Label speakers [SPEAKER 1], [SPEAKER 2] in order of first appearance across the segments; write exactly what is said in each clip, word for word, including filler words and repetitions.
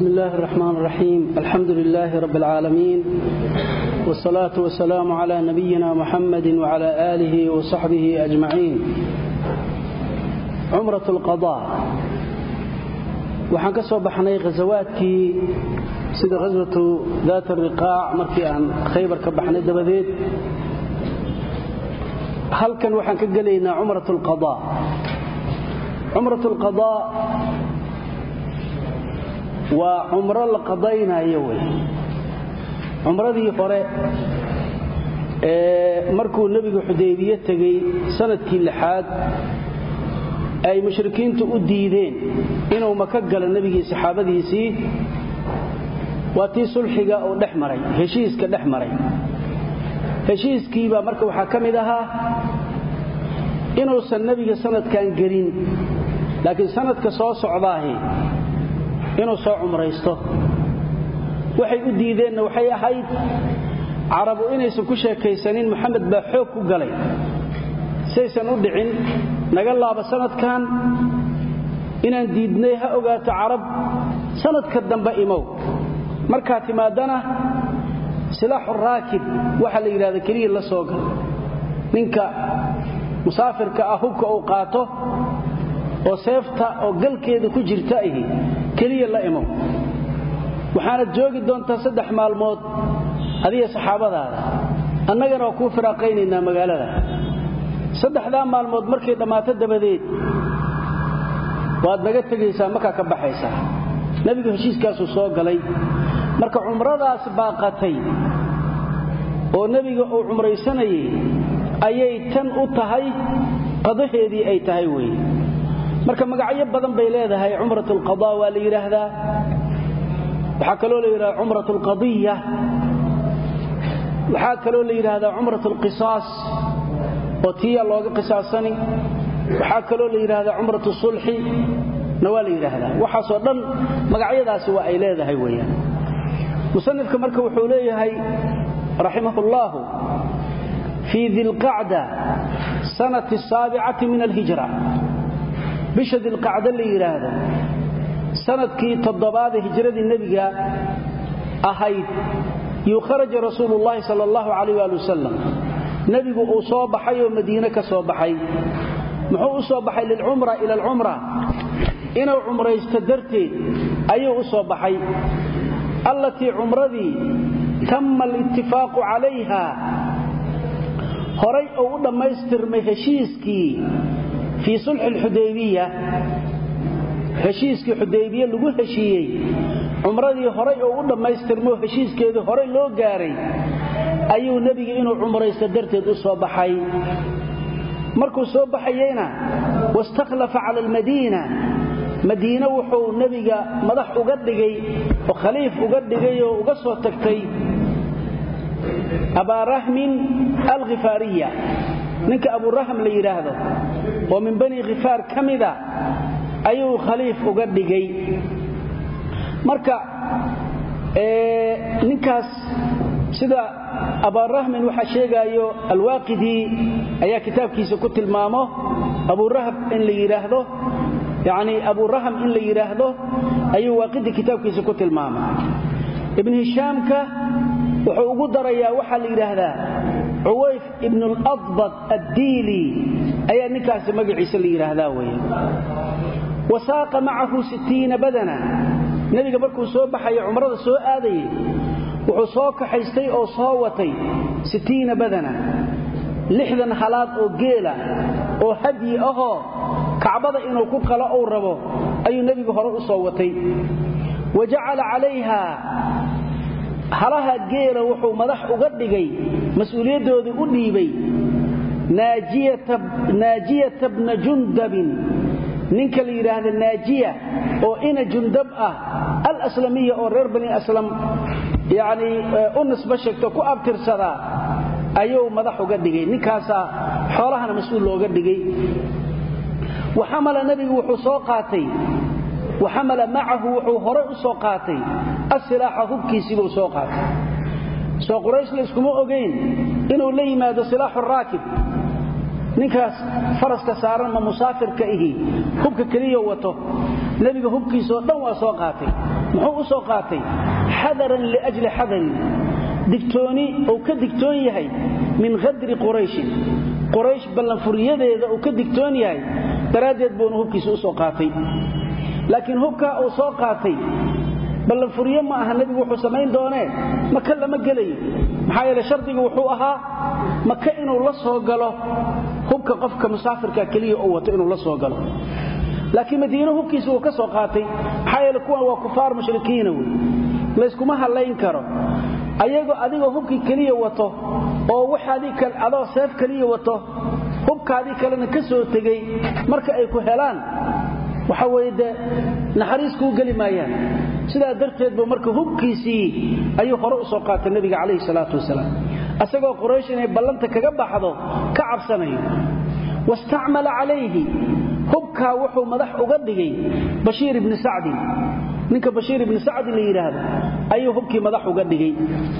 [SPEAKER 1] بسم الله الرحمن الرحيم الحمد لله رب العالمين والصلاة والسلام على نبينا محمد وعلى آله وصحبه أجمعين. عمرة القضاء وحان كسو بحني غزواتكي سيد غزوة ذات الرقاع مركي عن خيبر كبحني دبذيد هل كان وحان كقلينا عمرة القضاء. عمرة القضاء وعمرة القضينا يوي عمرة دي فرق مركو النبي حديبية تجي سنة كلحاد أي مشركين تؤديدين إنه مكجل النبي صحابة سي واتي صلحجة أو دحمري هشيس كدحمري هشيس كيبا مركو حكم دها إنه النبي سنة كان قرين لكن سنة كصاص عضاهي inuu soo umraysto waxay u diideen waxay ahayd carabu inaysan ku sheekaysanin maxamed baa xoog ku galay saysan u dhicin naga laaba sanadkan inaan diidnay ha ogaato carab sanadka dambe imow marka timaadana silaaxu raakib waxa la yiraahdo kaliya la soo gal ninka musaafirka ah hubka uu qaato oo seefta oo galkeeda ku jirta ahi kaliya la imo waxaana joogi doontaa saddex maalmood adiga saxaabadaada annagana ku firaaqeynayna magaalada saddexda maalmood markay dhamaato dabadeed waad naga tagaysaa marka ka baxaysaa nabiga heshiiskaas soo galay marka umradaas baaqatay oo nabiga uu umraysanayay ayay tan u tahay qadaheedii ay tahay weey marka magacyo badan bay leedahay umratul qadaa waa la yiraahdaa waxa kale oo la yiraahdaa umratul qadiyya waxa kale oo la yiraahdaa umratul qisaas oo tiya looga qisaasani waxa kale oo la yiraahdaa umratul sulhi nawaa la yiraahdaa waxa soo dhan magacyadaasi waa ay leedahay weeyaan musannifka marka wuxuu leeyahay rahimahullah fi dhil qa'da sanati as-sabi'ati min al-hijra بشد القعدة اللي يراهده سنة كي تضباد هجرة النبي أهيد يخرج رسول الله صلى الله عليه وآله وسلم نبي أصاب حي ومدينة كصاب حي محو أصاب حي للعمرة إلى العمرة إنه عمرة يستدرتي أيه أصاب حي التي عمرة ذي تم الاتفاق عليها هري أولا ما يسترمي هشيسكي في صلح الحديبية هشيسكي حديبية لغو هشيي عمرادي هوري او ما يسترمو هشيسكيدي هوري لو غاري ايو نبي انو عمره يستدرتيد سو بخاي markuu soo baxayna wastaqlafa ala almadina madina wuxuu nabiga madax uga dhigay oo khaliif uga dhigay oo uga soo tagtay aba rahmin al-ghifariya ninka abu rahm la yiraahdo oo min bani ghifaar kamida ayuu khaliif uga dhigay marka ee ninkaas sida abu rahm waxa sheegayo al-waqidi ayaa kitaabkiisa ku tilmaamo abu rahm in la yiraahdo yaani abu rahm in la yiraahdo ayuu waqidi kitaabkiisa ku tilmaamo ibn hishamka wuxuu ugu darayaa waxa la yiraahdaa عويف ابن الأضبط الديلي أي نكاس مقعيس اللي يرهدا ويه وساق معه ستين بدنا نبي قبلكم سوء بحي عمره سوء آذي وحصوك حيستي أو صاوتي ستين بدنا لحظا حالات أو قيلة أو هدي أهو كعبض إنه كوكلا أو ربو أي نبي قهروا صاوتي وجعل عليها halaha geela wuxuu madax uga dhigay mas'uuliyadoodii u dhiibay naajiyata naajiyata ibn jundab ninka la yiraahdo naajiya oo ina jundab ah al-aslamiyya oo reer bani aslam yaani u nisba sheegto ku abtirsada ayuu madax uga dhigay ninkaasa xoolahana mas'uul looga dhigay waxamala nabigu wuxuu soo qaatay وحمل معه وحو هره سو قاتay السلاح حبكيسي بو سو قاتay سو قريش لسكما اوغين انو لا يماده سلاح الراكب ninkaas faraska saaran ma musaafirka ihi hubka kaliya wato nabiga hubkiisa dhan waa soo qaatay muxuu u soo qaatay hadaran li ajli hadarin digtooni oo ka digtoon yahay min ghadri quraysh quraysh ballan furiyadeeda oo ka digtoon yahay daraadeed buu hubkiisa u soo qaatay laakiin hubka uu soo qaatay ballan furiyo ma aha nabigu wuxuu sameyn doonee maka lama galayo maxaa yeelay shardigu wuxuu ahaa maka inuu la soo galo hubka qofka musaafirka kaliya oo wato inuu la soo galo laakiin madiina hubkiisa uu ka soo qaatay maxaa yeelay kuwan waa kufaar mushrikiin wey la iskuma halayn karo ayago adiga hubki kaliya wato oo waxaadii kal adoo seef kaliya wato hubkaadii kalena ka soo tagay marka ay ku helaan waxa weeyde naxariis ku gali maayaan sida darteed buu marka hubkiisii ayuu hore u soo qaatay nabiga kaleey salaatu wasalaam asagoo quraysh inay ballanta kaga baxdo ka cabsanayo wasta'mala alayhi hubka wuxuu madax uga dhigay bashiir ibn sa'd ninka bashiir ibn sa'd la yiraahdo ayuu hubkii madax uga dhigay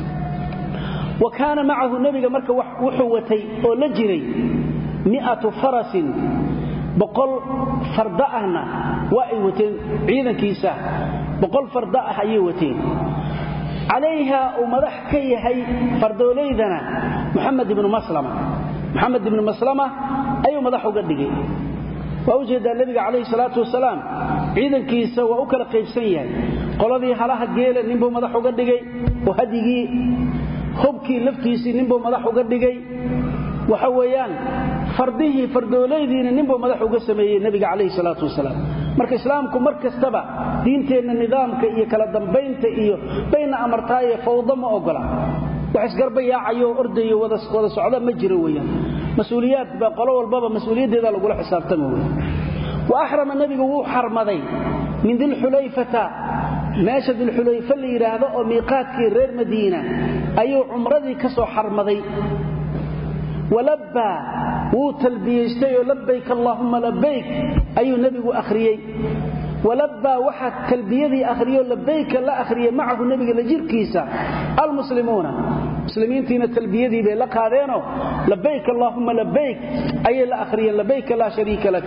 [SPEAKER 1] وكان معه النبي marka wuxuu watay oo la jiray mi'atu farasin boqol farda ahna waa ay wateen ciidankiisa boqol farda ah ay wateen عليها ومدح كيهي فردوليدنا محمد بن مسلمة محمد بن مسلمة أي مدح قدقي وأوجد النبي عليه الصلاة والسلام عيدا كيسا وأكل قيبسيا قال ذي حلاها قيلا ننبو مدح قدقي وهدقي خبكي لفتيسي ننبو مدح قدقي وحويان فرده فردوليدين ننبو مدح قسمي النبي عليه الصلاة والسلام marka islaamku markastaba diinteena nidaamka iyo kala dambeynta iyo bayna amartaaye fawdo ma ogola wax isgarbayaacayo ordayo wada wada socda ma jiro weeyaan mas'uuliyad ba qolo walba mas'uuliyadeeda lagu la xisaabtamo weeyaan wa ahrama nabigu wuu xarmaday min dil xulayfata meesha dil xulayfa la yiraahdo oo miiqaadkii reer madiina ayuu umradii ka soo xarmaday ولبى وتلبيستي لبيك اللهم لبيك أي نبي أخريي ولبى واحد تلبيدي أخريي لبيك لا أخريي معه النبي لجير كيسا المسلمون مسلمين تين تلبيدي بلق هذينه لبيك اللهم لبيك أي لا أخريي لبيك لا شريك لك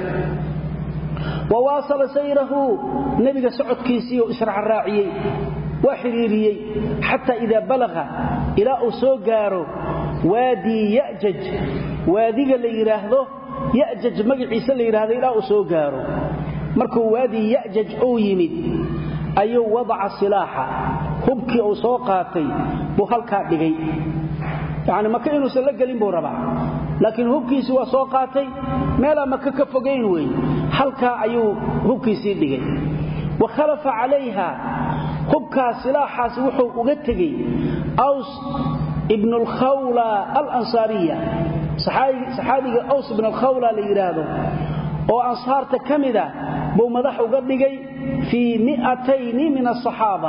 [SPEAKER 1] وواصل سيره نبي سعود كيسي وإسرع الراعي وحريري حتى إذا بلغ إلى أسوغاره وادي يأجج وادي اللي يراهده يأجج مقعيس اللي يراهده إلى أسوغاره مركو وادي يأجج أو يمد أيو وضع السلاحة هبكي أو سوقاتي بخلقها بغي يعني ما كانوا سلق لنبو ربع لكن هبكي سوى سوقاتي مالا ما ككفقين وي حلقها أيو هبكي سيدي وخلف عليها هبكا سلاحة سوحو أغتقي أوس ابن الخولة الأنصارية صحابي أوس ابن الخولة ليراده وأنصار تكمدة بمدح قدقي في مئتين من الصحابة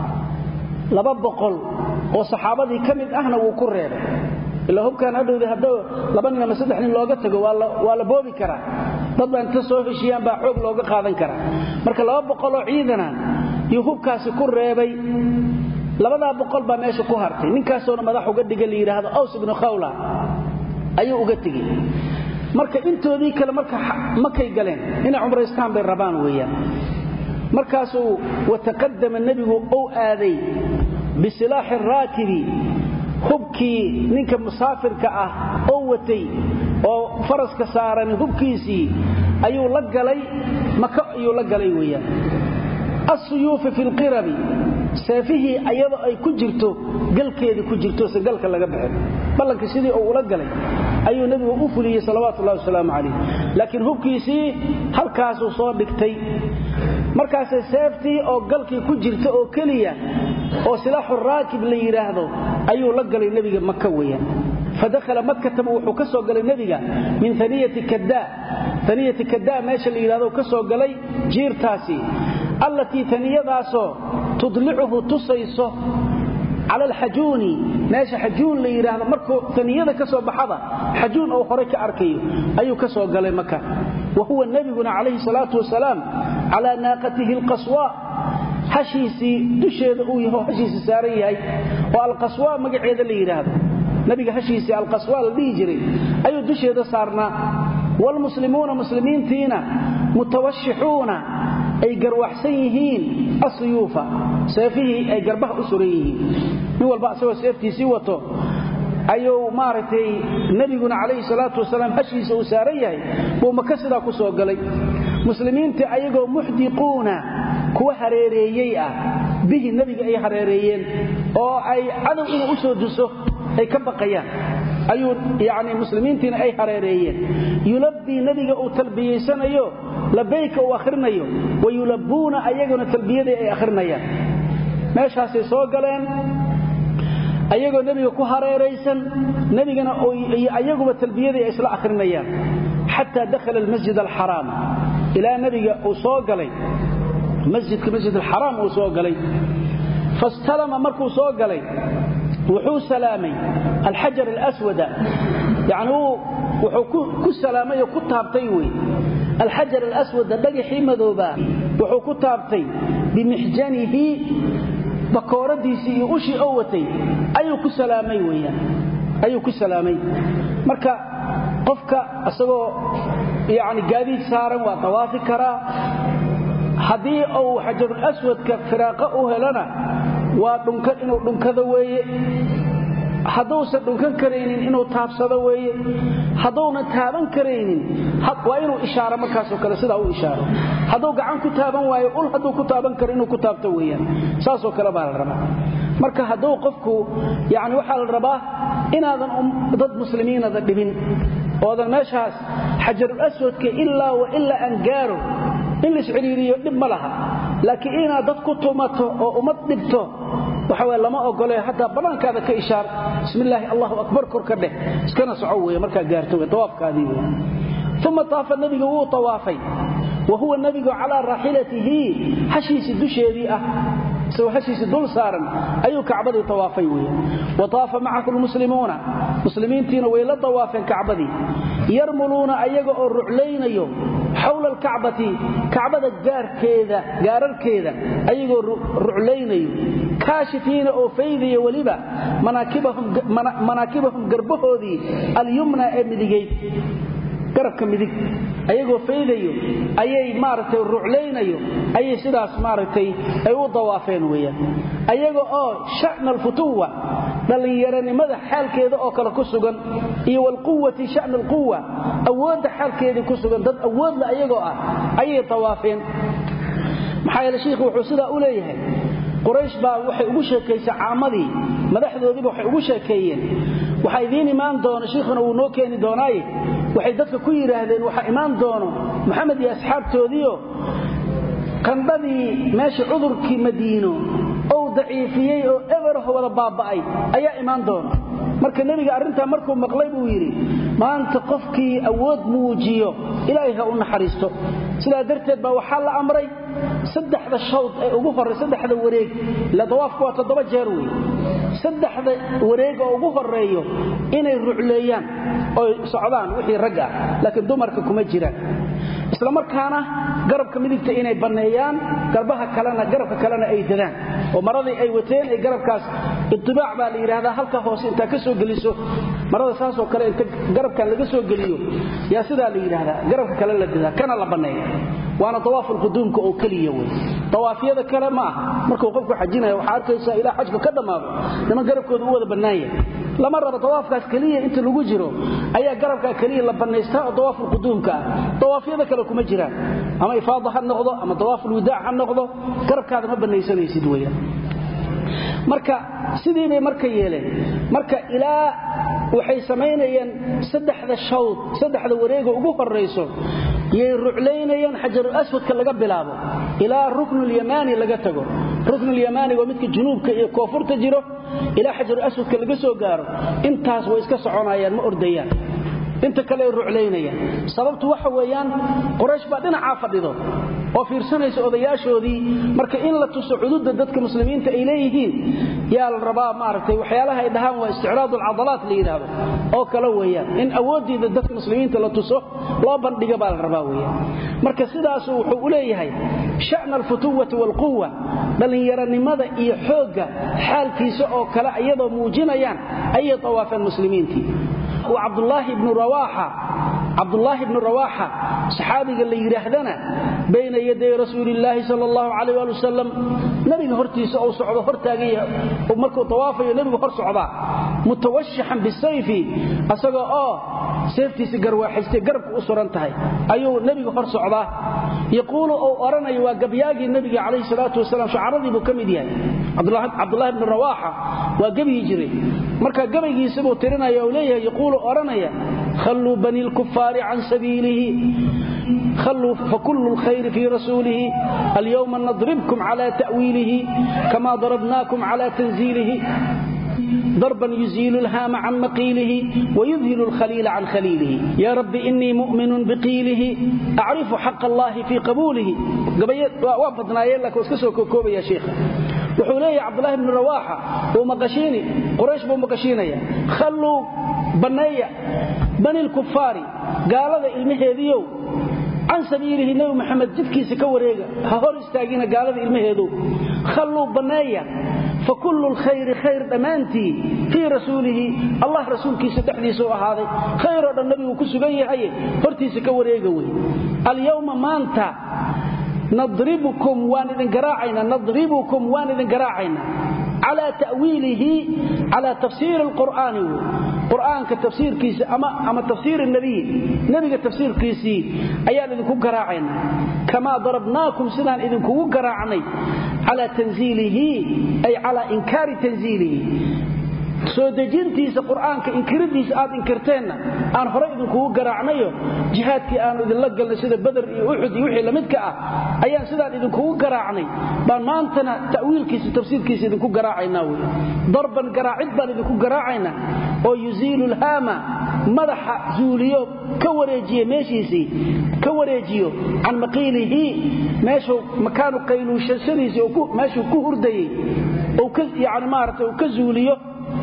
[SPEAKER 1] لببقل وصحابة دي كمد أهنا وكرر إلا هم كان هدو ذي هدو لبننا مسدحني لوغتك ولا بوبي كرا ضد أن تسوه في شيئا باحوق لوغا قادن كرا مركا لببقل عيدنا يهوب كاس كرر بي labada boqol ba meesha ku hartay ninkaasoo madax uga dhiga la yiraahdo Aws ibn Khawla ayuu uga tagay marka intoodii kale marka makay galeen in umreystaan bay rabaan weeyaan markaasuu wataqaddama nabigu oo aaday bisilaax raakibi hubki ninka musaafirka ah oo watay oo faraska saaran hubkiisii ayuu la galay maka ayuu la galay weeyaan السيوف في القرب سيفه ايضا اي كجرتو قلكيدي كجرتو سقلك لغا بخين بلنك سيدي او لا غلي ايو نبي او فليه صلوات الله والسلام عليه لكن هوكيسي halkaas uu soo dhigtay markaas seeftii oo galkii ku jirta oo kaliya oo silaaxu raakib la yiraahdo ayuu la galay nabiga Makka weeyaan فدخل مكة وحو كسو قلي نبيغا من ثنية كداء ثنية كداء ماشا اللي يلاذو كسو قلي جير تاسي التي ثنية داسو تضلعه تصيصو على الحجون ماشا حجون اللي يلاذو مركو ثنية كسو بحضة حجون أو خريك أركي أيو كسو قلي مكة وهو النبي عليه الصلاة والسلام على ناقته القصواء حشيسي دشيد أويه حشيسي ساريهي والقصواء مقعيد اللي يلاذو نبي هشيسي القصوال ديجري أيو دشيدا صارنا والمسلمون مسلمين تينا متوشحون ay garwaxsan yihiin asuyuufa seefihii ay garbaha u suran yihiin nin walba asagoo seeftiisii wato ayuu maaragtay nabiguna calayhi salaatu wasalaam hashiisa uu saaran yahay buu maka sidaa ku soo galay muslimiinta ayagoo muxdiquuna kuwa hareereeyey ah bihi nabiga ay hareereeyeen oo ay cadow inuu u soo duso ay ka baqayaan ayuu yaani muslimiintina ay hareereeyeen yulabbi nabiga uu talbiyeysanayo labayka uu akhrinayo wayulabbuuna ayaguna talbiyada ay akhrinayaan meeshaas ay soo galeen ayagoo nabiga ku hareereysan nabigana oo ayaguba talbiyada ay isla akhrinayaan hatta dakhala almasjid alharam ila nabiga uu soo galay masjidka masjid alharam uu soo galay fastalama markuu soo galay wuxuu salaamay alhajar alaswad yaani wuxuu ku salaamay ku taabtay way alhajar alaswad dhagaxi madooba wuxuu ku taabtay bimihjanihi bakooradiisii iyo ushi oo watay ayuu ku salaamay weeyaan ayuu ku salaamay marka qofka asagoo yaani gaadiid saaran waa tawaafi kara hadii uu hajar alaswadka firaaqa u helana waa dhunka inuu dhunkada weeye haduusan dhunkan kareynin inuu taabsado weeye haduuna taaban kareynin waa inuu ishaaro markaas oo kale sida uu ishaaro haduu gacan ku taaban waayo ul haduu ku taaban karo inuu ku taabto weeyaan saas oo kale baa la rabaa marka haduu qofku yaani waxa la rabaa inaadan dad muslimiinada dhibin oodan meeshaas hajarul aswadka illa wa illa an gaaro in la isciriiriyo dib ma laha laakiin inaad dad ku tumato oo umad dhibto waxa way lama ogolay hatta banaankaada ka ishaar bismillah allahu akbar kor ka dheh iskana socow way marka gaarto tawaafkaadii thumma taafa nabiga wuu tawaafay wa huwa nabiga ala rahilatihi hashiisi dusheedii ah soo hashiisi dul saaran ayuu kacbadii tawaafay way wa taafa ma'ahu almuslimuuna muslimiintiina way la tawaafeen kacbadii yarmuluna ayaga oo ruclaynayo حول الكعبة كعبة جاركيدا جارركيدا أيجو رعلينيو كاشفين أو فيذي ولبا مناكبهم مناكبهم قربه ذي اليمنى أمديجي قرب كمديك أيجو فيذيو أي مارتي الرعلينيو أي سداس مارتي أي وضوافين ويا أيجو أو شأن الفتوة دلين يراني ماذا حال كذا أو كلا كسجن إيه والقوة شأن القوة أود حال كذا كسجن ضد أود لا أيجو أي طوافين محايل الشيخ وحسدا أوليه قريش با waxay ugu sheekaysaa caamadii madaxdoodii waxay ugu sheekeeyeen waxay idin imaan doona sheekhuna uu noo keeni doonay waxay dadka ku yiraahdeen waxa imaan doono maxamed iyo asxaabtoodiyo qandadii meesha cudurkii madiino oo daciifiyay oo eber wada baaba'ay ayaa imaan doona marka nabiga arinta markuu maqlay buu yiri maanta qofkii awood muujiyo ilaahay ha u naxariisto sida darteed baa waxa la amray saddexda shawd ee ugu horeeyay saddexda wareeg la tawaafku waa toddoba jeer weey saddexda wareeg oo ugu horeeyo inay rucleeyaan oo socdaan wixii rag ah laakiin dumarka kuma jiraan isla markaana garabka midigta inay baneeyaan garbaha kalena garabka kalena ay dadaan oo maradii ay wateen ay garabkaas itibaac baa la yiraahdaa halka hoos inta ka soo geliso marada saas oo kale inta garabka laga soo geliyo yaa sida la yiraahdaa garabka kale la dadaa kana la baneeyo waana tawaaful quduumka oo kaliya way tawaafiyada kale ma aha markuu qofku xajinayo waxa arkaysa ilaa xajka ka dhamaado nima garabkooda u wada banaayay lama rabo tawaafkaas kaliya inta lagu jiro ayaa garabka kaliya la baneystaa oo tawaaful quduumka tawaafiyada kale kuma jiraan ama ifaada ha noqdo ama tawaaful wadaa ha noqdo garabkaada ma baneysanaysid weeyaan marka sidii bay marka yeeleen marka ilaa waxay sameeyeen saddexda shawd saddexda wareego ugu horeyso yey rucleynayaan hajar aswadka laga bilaabo ilaa ruknul yamani laga tago ruknul yamani waa midka junuubka iyo koonfurta jiro ilaa hajar aswadka laga soo gaaro intaas way iska soconayaan ma ordayaan inta kale rucleynayaan sababtu waxa weeyaan quraysh baa dhinaca fadhido oo fiirsanaysa odayaashoodii marka in la tuso xuduudda dadka muslimiinta ay leeyihiin yaa la rabaa maartay waxyaalaha ay dhahaan waa isticraad al-adalaat la yiraahdo oo kala weeyaan in awoodida dadka muslimiinta la tuso loo bandhiga baa la rabaa weeyaan marka sidaas wuxuu u leeyahay sha'na al-futuwati wal-quwwa dhalinyaranimada iyo xooga xaalkiisa oo kala iyadoo muujinayaan ay tawaafan muslimiintii وعبد الله بن رواحة عبد الله بن رواحة صحابي اللي يرهدنا بين يدي رسول الله صلى الله عليه وسلم نبي هرتيس أو صعبة هرتاقية ومركو طوافي نبي هر صعبة متوشحا بالسيف أسأل آه سيفتي سيقر واحد سيقرب أسر انتهي أيو نبي هر صعبة يقول أو أرنا يواقبياقي النبي عليه الصلاة والسلام شعرضي بكمديان عبد الله عبد الله بن رواحة وقبي يجري مركا قبي يسبو ترنا يوليه يقول أرنا خلوا بني الكفار عن سبيله خلوا فكل الخير في رسوله اليوم نضربكم على تأويله كما ضربناكم على تنزيله ضربا يزيل الهام عن مقيله ويذهل الخليل عن خليله يا رب إني مؤمن بقيله أعرف حق الله في قبوله وافضنا يلك واسكسوا كوكوبة يا شيخ وحولي عبد الله بن رواحة ومقشيني قريش بمقشيني خلوا بنية بني الكفار قال هذا المهديو عن سبيله النبي محمد جدكي سكوريغا هور استاغينا قال هذا المهدو خلوا بنية فكل الخير خير دمانتي في رسوله الله رسولك سدحدي سو هذا خير النبي وكسغن يحيى هورتي سكوريغا وي اليوم مانتا نضربكم واندن قراعينا نضربكم واندن قراعينا على تأويله على تفسير القرآن قرآن كتفسير كيس أما, أما تفسير النبي نبي كتفسير كيسي أيان إذن كو قراعينا كما ضربناكم سنان إذن كو قراعني على تنزيله أي على إنكار تنزيله soo dejintiisa quraanka inkiradiisa aad inkirteena aan hore idin kugu garaacnayo jihaadkii aan idin la galnay sida badr iyo uhud iyo wixii lamidka ah ayaan sidaan idin kugu garaacnay baan maantana ta'wiilkiisa tafsiirkiisa idin ku garaacaynaa way darban garaacid baan idin ku garaacaynaa oo yuziilul hama madaxa zuuliyo ka wareejiyo meeshiisi ka wareejiyo aan maqiilihi meeshu makaanu qayluushadiisa oo ku meeshu ku hurdayay oo ka yaani maartay oo ka zuuliyo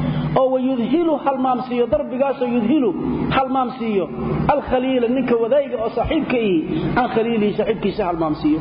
[SPEAKER 1] oo wayudhilu halmaamsiyo darbigaas oo yudhilu halmaamsiyo al-khaliil ninka wadayga oo saaxiibkii aan khaliili saaxiibkiisa halmaamsiyo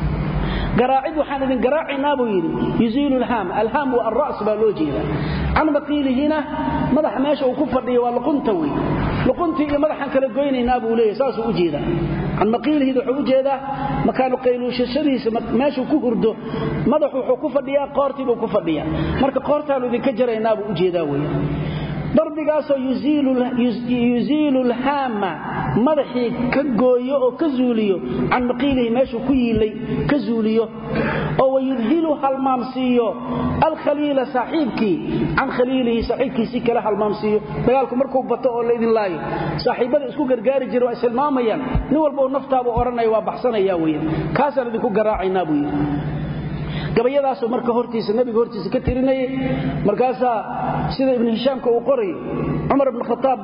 [SPEAKER 1] garaacid waxaan idin garaacinaa buu yiri yuzilu al-ham al-ham wa ar-ra's ba loo jeeda aan maqilihina madax meesha uu ku fadhiyo waa luqunta way luquntii iyo madaxan kala goynaynaa buu leeyahay saas uu jeeda aan maqilihi wuxuu u jeeda makaanu qayluushadiisa meesha ku hurdo madaxu wuxuu ku fadhiyaa qoortii buu ku fadhiyaa marka qoortaan idin ka jaraynaa buu u jeeda way darbigaasoo yuziilu yuziilu al-hama madaxii ka gooyo oo ka zuuliyo aan maqiilihi meeshu ku yiilay ka zuuliyo oo yudhilu halmaamsiyo al-khaliil saaxiibki aan khaliilihi saaxiibkiisi kala halmaamsiyo dagaalku markuu bato oo leedin laayo saaxiibada isku gargaari jiro waa islaamayaan nin walba naftaaba oranay waa baxsanaya weeyaan kaasaan idin ku garaacaynaa buu yiri gabayadaas marka hortiisa nabiga hortiisa ka tirinay markaasa sida ibn hisham ka uu qoray umar ibn khattab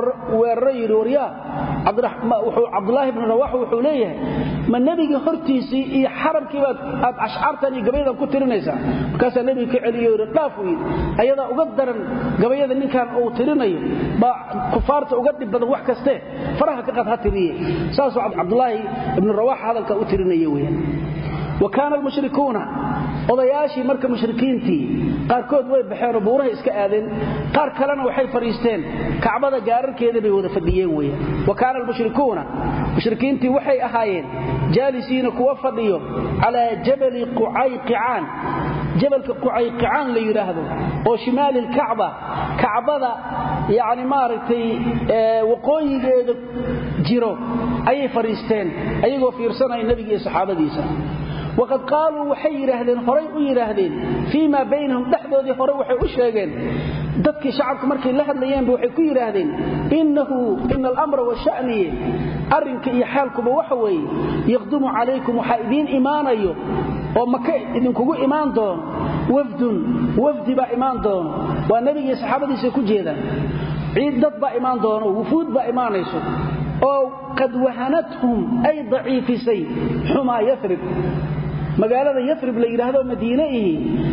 [SPEAKER 1] weeray wariya abdurrahman wuxuu abdullah ibn rawah wuxuu leeyahay ma nabiga hortiisa iyo xaramkii baad aad ashcartani gabayada ku tirinaysa markaasa nabiga ka celiyo dhaaf weey ayada uga daran gabayada ninkan uu tirinayo ba kufaarta uga dib badan wax kaste faraha ka qad hatiriyay saas abdullah ibn rawah hadalka uu tirinayo weeyaan وكان المشركون odayaashii marka mushrikiintii qaar kood way baxeen buuraha iska aadeen qaar kalena waxay fariisteen kacbada gaararkeeda bay wada fadhiyeen weeyaan وكان المشركون mushrikiintii waxay ahaayeen jaalisiina kuwa fadhiyo ala jabal quayqaan jabalka quayqaan la yiraahdo oo shimaal al-kacba kacbada yaani maartay waqooyigeeda jiro ayay fariisteen ayagoo fiirsanay nabiga iyo saxaabadiisa وقد قالوا وحي يراهدين هوري u yiraahdeen فيما بينهم دحدودii hore waxay u sheegeen dadkii shacabka markay la hadlayeen waxay ku yiraahdeen innahu inal amra wa sha'ni arinka iyo xaalkuba waxa weey yaqdumu calaykum waxa idin iimaanayo oo maka idin kugu iimaan doon wafdun wafdi ba iimaan doon waa nabiga saxaabadiisa ku jeedaan ciid dad ba iimaan doon wufuud ba iimaanayso oo qad wahanathum ay dhaifisay huma yathrib magaalada yathrib la yiraahdo madiinahi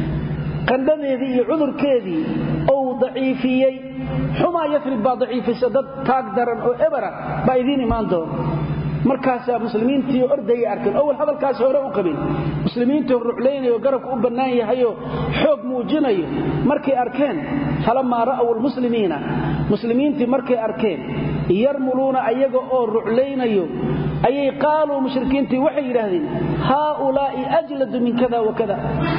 [SPEAKER 1] qandadeedii iyo cudurkeedii oo dhaifiyay huma yathrib ba dhaifisay dad taag daran oo ebara ba idin iimaan doon markaas muslimiintii orday arkeen awal hadalkaas hore u qabin muslimiintii ruuxleynayo garabka u banaan yahay oo xoog muujinayo markay arkeen falama ra'aw almuslimiina muslimiintii markay arkeen yarmuluuna ayaga oo ruclaynayo ayay qaaluu mushrikiintii waxay yiraahdeen haulaa'i ajladu min kada wa kada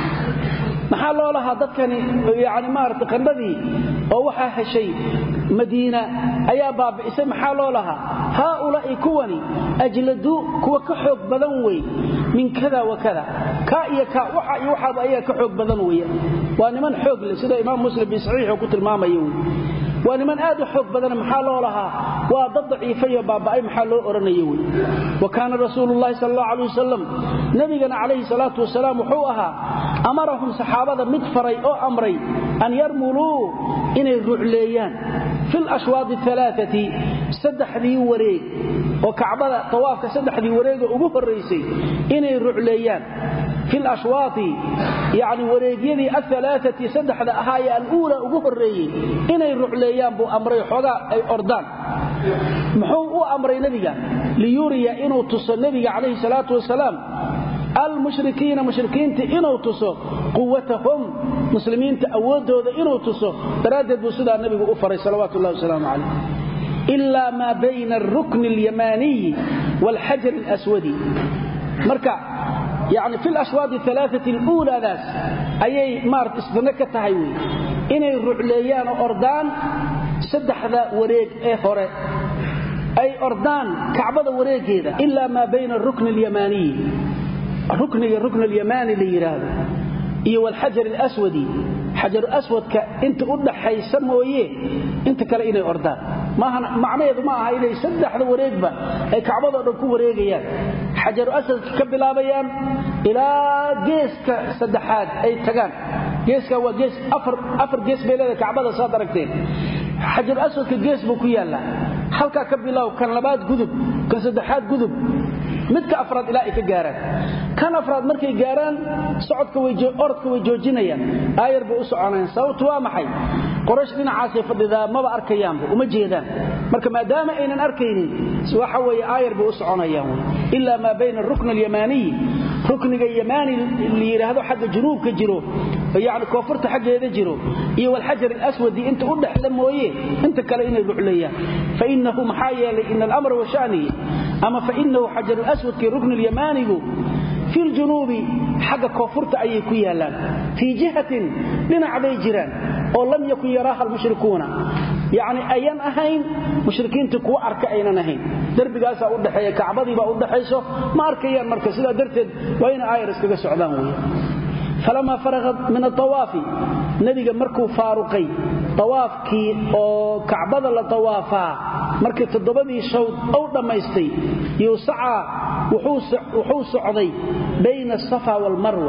[SPEAKER 1] maxaa loo lahaa dadkani yaani maartay qandadii oo waxa heshay madiina ayaa baabi'isay maxaa loo lahaa haulaa'i kuwani ajladu kuwa ka xoog badan way min kada wa kada ka iyo ka waxa iyo waxa ayaa ka xoog badan way waa niman xoog leh sida imaam muslim bi saxiix ku tilmaamayo waa niman aad u xoog badan maxaa loo lahaa waa dad daciifay baaba'ay maxaa loo oranayo wa kaana rasuulullaahi sallallahu alayhi wasallam nabigana alayhi salatu wasalaam wuxuu ahaa amarahum saxaabada mid faray oo amray an yarmulu inay rucleeyaan fil ashwaad thalathati sadaxdii wareeg oo kacbada tawaafka sadaxdii wareeg ugu horeysay inay rucleeyaan fil ashwaad yaani wareegyadii thalathati sadaxda ahaaya al-uula ugu horeeyay inay rucleeyaan buu amray xoga ay ordaan muxuu u amray nabiga liyuriya inuu tuso nabiga alayhi salatu wasalaam المشركين مشركين إنو تسو قوتهم مسلمين تأودوا إنو تسو تردد بسودة النبي أفري صلوات الله وسلام عليه إلا ما بين الركن اليماني والحجر الأسود مركع يعني في الأشواط الثلاثة الأولى ذاس أي مارت استنكة تهيوي إني الرعليان أردان سدح ذا وريق إيه هوري أي أردان كعبة وريق هذا إلا ما بين الركن اليماني الركن الركن اليماني اللي يراده iyo wal hajar al aswadi hajar aswadka inta u dhaxaysan mooyee inta kale inay ordaan ma macnaheedu ma aha inay saddexda wareegba ay kacbada dhan ku wareegayaan hajar aswad ka bilaabayaan ilaa geeska saddexaad ay tagaan geeska waa gees afar afar gees beelada kacbada soo daragteen hajar aswadka gees buu ku yaala halka ka bilaaw kan labaad gudub kan saddexaad gudub midka afraad ilaa ay ka gaaraan kan afraad markay gaaraan socodka way orodka way joojinayaan aayar buu u soconayaan sababtu waa maxay quraysh dhinacaas fadhida ma ba arkayaan uma jeedaan marka maadaama aynan arkaynin waxa way aayar buu u soconayaan illa ma bayna ar-rukn al-yamani rukniga yamani li yiraahdo xagga junuubka jiro yaani koonfurta xaggeeda jiro iyo wal hajar al-aswadi inta u dhaxda mooyee inta kale inay rucleeyaan fa innahu mahayala in al-amr wa sha'ni ama fa innahu hajar al-aswad ki rukn al-yamani في الجنوب حق كفرت أي كيالان في جهة لنا عبي جيران ولم يكن يراها المشركون يعني أيان أهين مشركين تكوى أركا أين أهين درب قاسا أود حيا كعبضي با أود حيسو ما أركيان مركز إذا درتد وين آيرس كذا سعودان ويا فلما فرغت من الطواف نبي مركو فاروقي طواف كي أو كعبض لطوافا مركز الضبابي شوط أو دميستي يوسعى وحوس وحوس عضي بين الصفا والمروة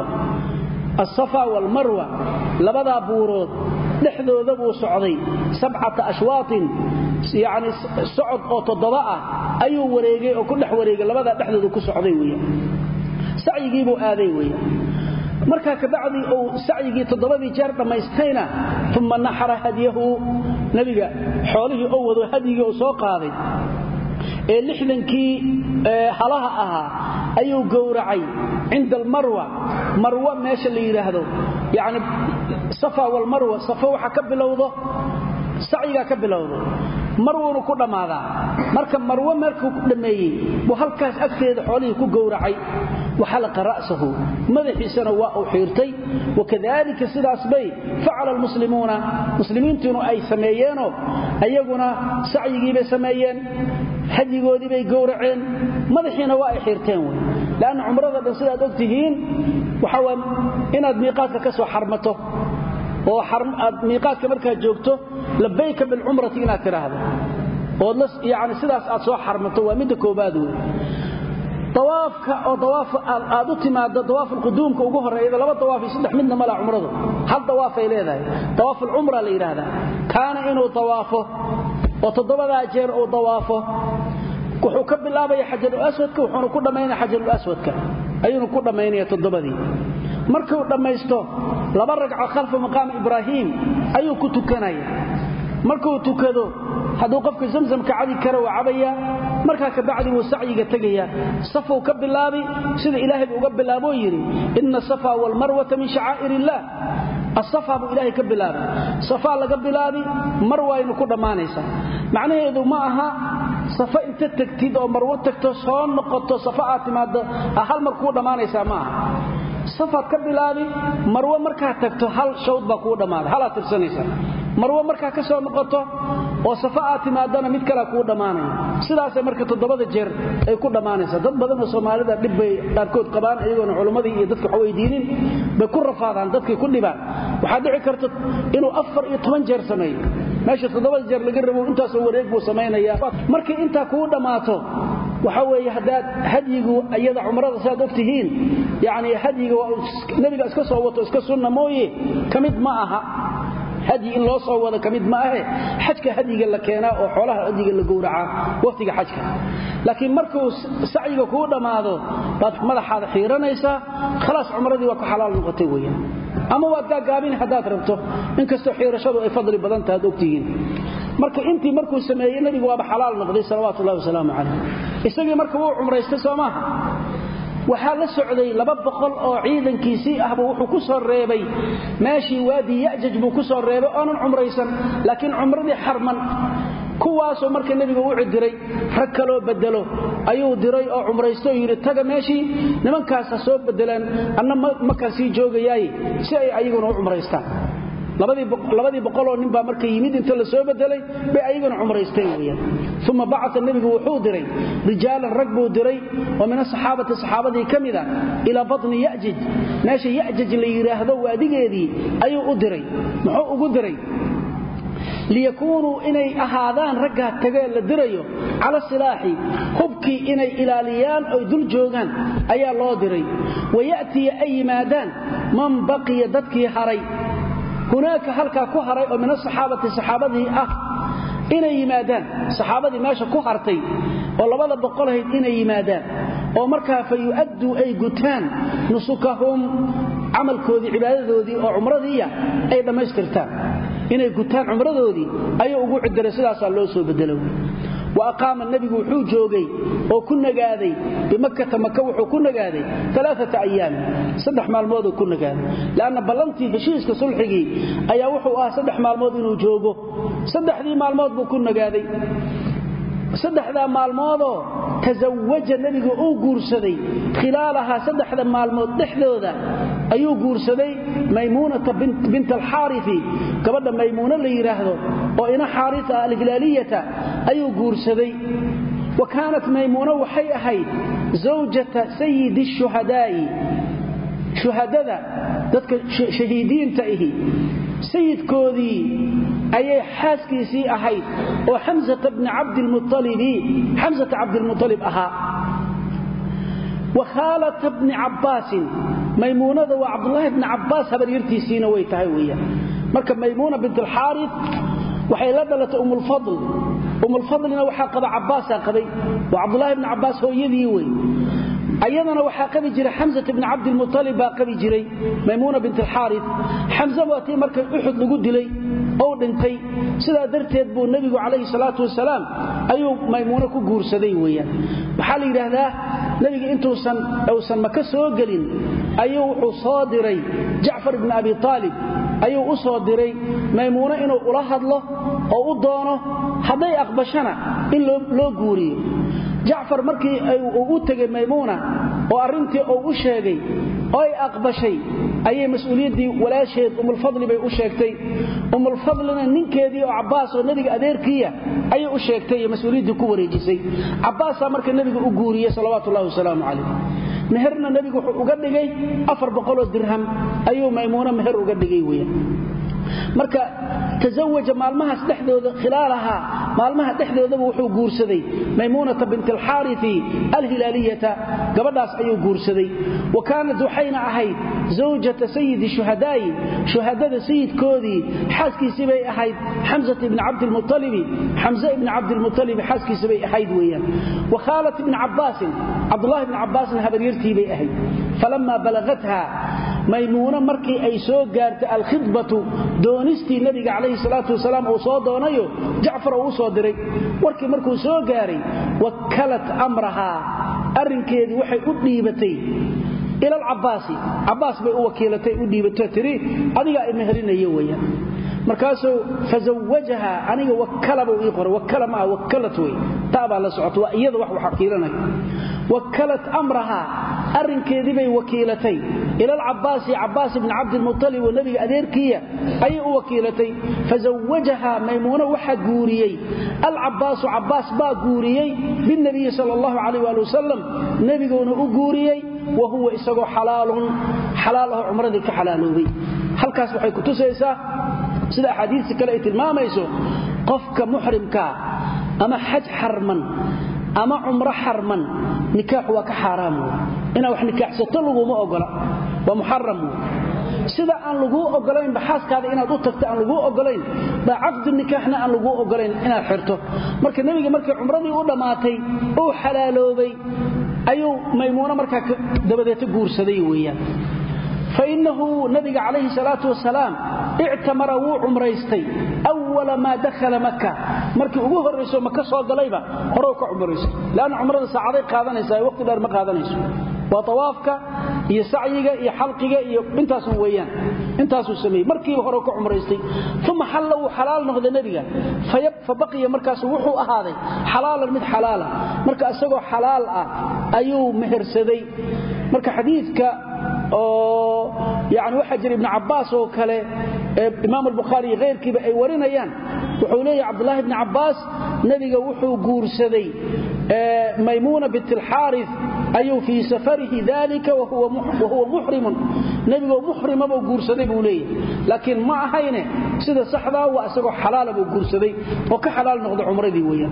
[SPEAKER 1] الصفا والمروة لبدا بورود لحدو ذبو سعضي سبعة أشواط يعني سعد أو تضباء أيو وريقي أو كل حوريقي لبدا لحدو ذكو سعضي ويا سعي جيبو آذي ويا marka ka bacdi oo sacyigi toddobadii jeer dhameystayna thumma nahara hadiyahu nabiga xoolihii oo wado hadiyigi oo soo qaaday ee lixdankii halaha ahaa ayuu gowracay inda almarwa marwa meesha la yiraahdo yaani safa wal marwa safa waxa ka bilowdo sacyiga ka bilowdo marwuna ku dhamaada marka marwa markuu ku dhameeyay buu halkaas agteeda xoolihii ku gowracay وحلق رأسه مدحيسنا واو حيرتي وكذلك سداس بي فعل المسلمون مسلمين تنو أي سميينو أيقنا سعيقي بي سميين حديقودي بي قورعين مدحينا واو حيرتين لأن عمرضة بنصير أدوكتهين وحاول إناد ميقاتك كسو حرمته وحرم ميقاتك مركا جوكته لبيك بالعمرة إناد تراهده يعني سداس أدسو حرمته ومدك وبادو طوافك او طواف aad u timaado طواف القدوم ka ugu horeeyay laba طواف saddex midna mala umradu hal طواف ay leedahay طواف العمره la yiraahdo kaana inuu طواafo oo toddobada jeer oo طواafo wuxuu ka bilaabay hajar aswadka wuxuu ku dhameeyay hajar aswadka ayuu ku dhameeyay toddobadii markuu dhameysto laba ragco khalf maqam ibrahim ayuu ku tukanay markuu tukado haduu qofka zamzam ka cadi karo waa cabaya marka ka bacdi uu sacyiga tagaya safu ka bilaabi sida ilaahay uga bilaabo yiri inna safa wal marwa min sha'airillah الصفا بو إلهي كبلابي صفا لقبلابي مروى إنه كل مانيسا معناه إذا معها صفا انت تكتيد أو مروى تكتشون نقطة صفاءات مادة أهل مركود مانيسا معها صفا كبلابي مروى مركها تكتو هل شوط بقود مانيسا هلا ترسنيسا marwa marka ka soo noqoto oo safaa'at maadana mid kala ku dhamaanay sidaas marka todobada jeer ay ku dhamaanaysa dad badan oo Soomaalida dib bay qaarkood qabaan iyagoo culimadii iyo dadka wax weydiinin bay ku rafaadaan dadkii ku dhibaan waxa dhici karta inuu afar iyo toban jeer sameeyo meesha todobada jeer laga rabo intaas oo wareeg buu sameeynaya markii inta ku dhamaato waxa weeye hadaad hadigu ayada umrada saad ogtihiin yaani hadiga nabiga iska soo wato iska sunna mooyee kamid ma aha هدي إن الله صوّد كمد معه حجك هدي قال لك أنا وحولها هدي قال لك جورعة وقتك حجك لكن مركز سعيك كودا ما هذا بعد ماذا هذا حيران يسا خلاص عمرتي وكحلال نقطوية أما وقت قابين حدات ربطه إنك استحير شروا يفضل بدن تهدوكتين مركز أنت مركز سمايين نبي واب حلال نقضي صلوات الله وسلامه عليه يسقي مركز عمره يستسماها waxaa la socday laba boqol oo ciidankiisii ah buu wuxuu ku soo reebay maashi waadi Ya'juj buu ku soo reebay oo aan umraysan laakiin umradii xarman kuwaas oo markii nabiga uu cidiray rag kale oo bedelo ayuu diray oo umraysto yiri taga maashi nimankaas soo bedelaan anna ma ka sii joogayay si ay ayaguna u umraystaan labadii labadii boqol oo nin baa markay yimid inta la soo bedelay bay ayaguna umraystay weeyaan thumma ba'atha nabigu wuxuu diray rijaal rag buu diray oo min saxaabada saxaabadii kamida ila badni Ya'juj meesha Ya'juj la yiraahdo waadigeedii ayuu u diray muxuu ugu diray ليكونوا إني أهادان رجع تجاه الدريو على السلاح خبكي إني إلاليان أو دل جوجان أي الله دري ويأتي أي مادان من بقي دتك حري هناك هلك كحري ومن الصحابة الصحابة أه إني مادان صحابة ماشى كحرتي والله بدأ بقوله إني مادان ومركها فيؤدوا أي قتان نسكهم عمل كودي عبادة ذي أو عمر ذي أيضا ما يسترتان inay gutaan umradoodii ayuu ugu cidiray sidaas loo soo bedelo وأقام النبي وحو جوغي وكن نغادي بمكة مكة وحو كن نغادي ثلاثة أيام صدح مالمود وكن نغادي لأن بلنتي هشيسك صلحي أي وحو آه صدح مالمود إنو جوغو صدح ذي مالمود وكن نغادي صدح ذا مالمود تزوج النبي أو قرسدي خلالها صدح ذا مالمود نحذو ذا أيو قرسدي ميمونة بنت, بنت الحارثي كبدا ميمونة اللي يراهدو وإنا حارثة الهلالية أيو قرسدي وكانت ميمونة وحي أحي زوجة سيد الشهداء شهداء ذاتك شهيدين تأهي سيد كودي أي حاسكي سي أحي وحمزة بن عبد المطلب حمزة عبد المطلب أها وخالة ابن عباس ميمونة وعبد الله بن عباس هبر يرتي سينا ويتهوية مركب ميمونة بنت الحارث وحي لدلت أم الفضل أم الفضل وحا قضى عباس قضي وعبد الله بن عباس هو يذيوي أيضا وحا قضي جري حمزة بن عبد المطلب قضي جري ميمونة بنت الحارث حمزة واتي مركب أحد لقود لي أو دنتي سيدا درتيد بو النبي عليه الصلاة والسلام أيو ميمونة كقور سديويا بحالي هذا نبي انتو سن او سن ما كسو غلين ايو صادري جعفر بن ابي طالب ايو صادري ميمونه انو ولا hadlo oo u doono haday aqbashana in loo guuriyo جعفر markii uu u tagay maymuna oo arintii uu u sheegay oo ay aqbashay ayay mas'uuliyadii walaasheed umul fadli bay u sheegtay umul fadlina ninkeedii oo Abbaas oo nabiga adeerkiya ayay u sheegtay mas'uuliyadii ku wareejisay Abbaas markii nabiga u guuriyay sallallahu alayhi wasallam alayhi meherna nabigu wuxuu uga dhigay afar boqol oo dirham ayuu maymuna meher uga dhigay weeyaan marka تزوج مالمها سدخدودا خلالها مالمها دخدودا wuxuu guursaday maymuna bint al-harith al-hilaliyah gabadhaas ayuu guursaday وكانت وحينا ahayd zawjata sayyid shuhadaay shuhadada sayidkoodii xaaskiisii bay ahayd Hamza ibn Abd al-Muttalib Hamza ibn Abd al-Muttalib xaaskiisii bay ahayd weeyaan وخالة ibn Abbas Abdullah ibn Abbas habaryartii bay ahayd فلما بلغتها ميمونة markii ay soo gaartay al-khidbatu doonistii nabiga عليه الصلاة والسلام oo soo doonayo Jaafar oo soo diray warkii markuu soo gaaray wakalat amraha arinkeedii waxay u dhiibatay ila al-Abbas Abbas bay u wakiilatay u dhiibatay tiri adiga ay meherinayo weeyaan markaasuu fazawajaha aniga wakalaba uu qoro wakalama wakalat way taaba la socoto waa iyada wax waxa kiilanay wakalat amraha arrinkeedii bay wakiilatay ila al-Abbas Abbas ibn Abd al-Muttalib wa nabiga adeerkiya ay u wakiilatay fazawajaha maymuna waxa guuriyay al-Abbas Abbas ba guuriyay bin nabiy sallallahu alayhi wa sallam nabiguna u guuriyay wa huwa isagoo halaalun halaalahu umradii ka halaaloway halkaas waxay ku tusaysaa sida xadiis kale ay tilmaamayso qofka muhrimka ama haj harman ama umra harman nikah waa ka xaraam ina wax nikahsato lagu ma ogola waa muharram sida aan lagu ogolayn baxaaskaada inaad u tagto aan lagu ogolayn ba aqd nikahna aan lagu ogolayn inaad xirto marka nabiga markii umradii u dhamaatay oo xalaaloobay ayuu maymuna marka dabadeed guursaday weeyaan فإنه نبي عليه الصلاة والسلام اعتمر وعمريستي أول ما دخل مكة مركي أقوه الرئيسو مكة صوى قليبا هروك عمريستي لأن عمرنا ساعدين قادنيسا وقت دار ما قادنيسو وطوافك iyo sacyiga iyo xalqiga iyo intaas weeyaan intaas uu sameeyay markii hore ku umreystay thumma halal halal noqday nabiga fayab fabaqiya markaas wuxuu ahaaday halal mid halal marka asagoo halal ah ayuu mehersaday marka xadiidka oo yaani waxa jira ibn Abbas oo kale Imam al-Bukhari geerkiiba ay warinayaan wuxuu leeyahay Abdullah ibn Abbas nabiga wuxuu guursaday Maymuna bint al-Harith ayu fi safarihi dhalika wa huwa وهو محرم نبي محرم ابو غورسدي بو ليه لكن ما اهينه sida saxda waa asagoo xalaal ابو غورسدي oo ka xalaal noqdo umradii weeyaan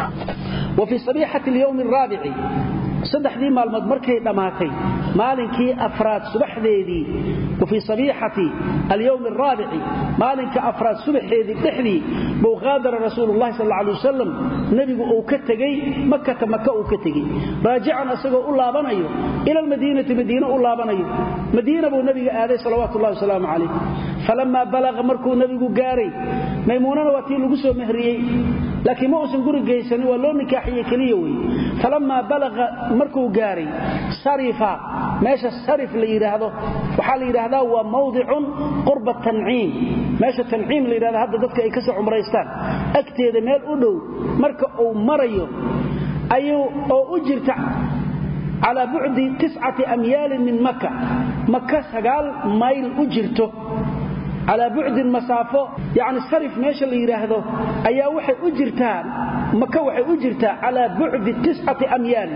[SPEAKER 1] وفي صبيحه اليوم الرابع saddexdii maalmood markay dhamaatay maalinkii afraad subaxdeedii وفي صبيحه اليوم الرابع maalinka afraad subaxdeedii dhixdii buu qaadar rasuulullah sallallahu alayhi wasallam nabigu uu ka tagay makkah makka uu ka tagay raajican asagoo u laabanayo ila المدينه مدينه u laabanayo مدينه buu nabiga aaday sallallahu alayhi wasallam alayhi falamma balagha markuu nabigu gaaray maymunana watii lagu soo mehriyay laakiin ma uusan guri geysan waa loo nikaaxiyay kaliya way falamma balagha markuu gaaray sarifa meesha sarif la yiraahdo waxa la yiraahdaa waa mawdicun qurba tan'im meesha tan'im la yiraahdo hadda dadka ay ka soo umreystaan agteeda meel u dhow marka uu marayo ayuu oo u jirta على بعد تسعة أميال من مكة مكة سقال مايل أجرته على بعد المسافة يعني الصرف ماشي اللي يراهده أيا وحي أجرتان مكة وحي أجرتها على بعد تسعة أميال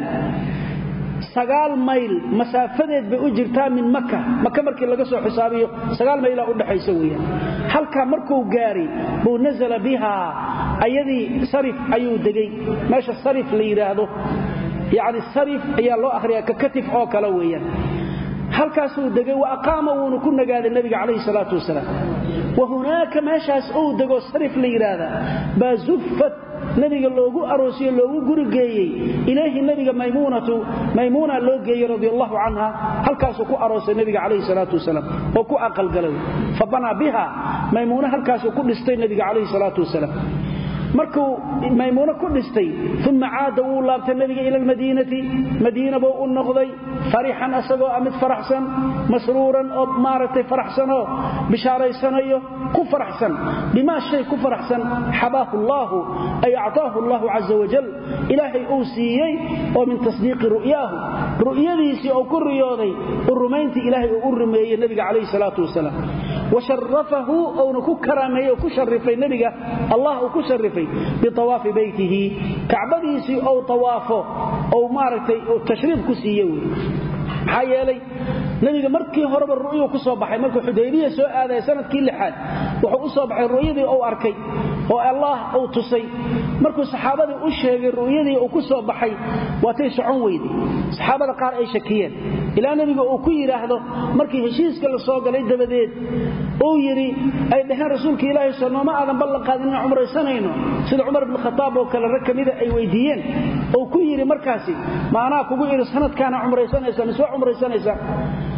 [SPEAKER 1] سقال مايل مسافة بأجرتها من مكة مكة مركي لقصوا حسابيه سقال مايل أقول حي يسويها هل كان مركو قاري بو نزل بها أيدي صرف أيو دقي ماشي الصرف اللي يراهده يعني الصرف ayaa loo akhriyaa ka katif oo kala weeyaan halkaas uu dagay waa aqaama uu ku nagaaday nabiga kaleey salaatu wasalaam wa hunaaka meeshaas uu dago sarif la yiraahdo bazuffat nabiga loogu aroosiyo loogu gurigeeyay ilaahi nabiga maymunatu maymuna loo geeyay radiyallahu anha halkaas uu ku aroosay nabiga kaleey salaatu wasalaam oo ku aqal galay fabana biha maymuna halkaas uu ku dhistay nabiga kaleey salaatu wasalaam markuu maymuna ku dhistay thumma aada uu laabtay nabiga ila madinati madina buu u noqday farihan asagoo amid faraxsan masruuran oo maaratay faraxsan oo bishaaraysanayo ku faraxsan bima shay ku faraxsan habahu allah ay a'taahu allah azza wa jalla ilahi uu siiyay oo min tasdiiq ru'yahu ru'yadiisi oo ku riyooday rumaynti ilahi uu rumeeyay nabiga kaleey salaatu wasalaam wa sharafahu oo ku karaameeyo ku sharifay nabiga allah uu ku sharifay بطواف بيته كعبديسي أو طوافه أو مارتي أو تشريف كسيوي حيالي nabiga markii horeba ru'yo ku soo baxay markuu Xudaybiya soo aaday sanadkii lixaad wuxuu u soo baxay ru'yadii oo arkay oo Allah uu tusay markuu saxaabadii u sheegay ru'yadii uu ku soo baxay waatay socon weeyday saxaabada qaar ay shakiyeen ilaa nabiga uu ku yiraahdo markii heshiiska la soo galay dabadeed oo yiri ay dhahan rasuulka Ilaahay sallallahu aadan ballan qaadin umraysanayno sida Umar ibn Khattab oo kale rakamida ay weydiiyeen oo ku yiri markaasi maana kugu iri sanadkaana umraysanaysa mise umraysanaysa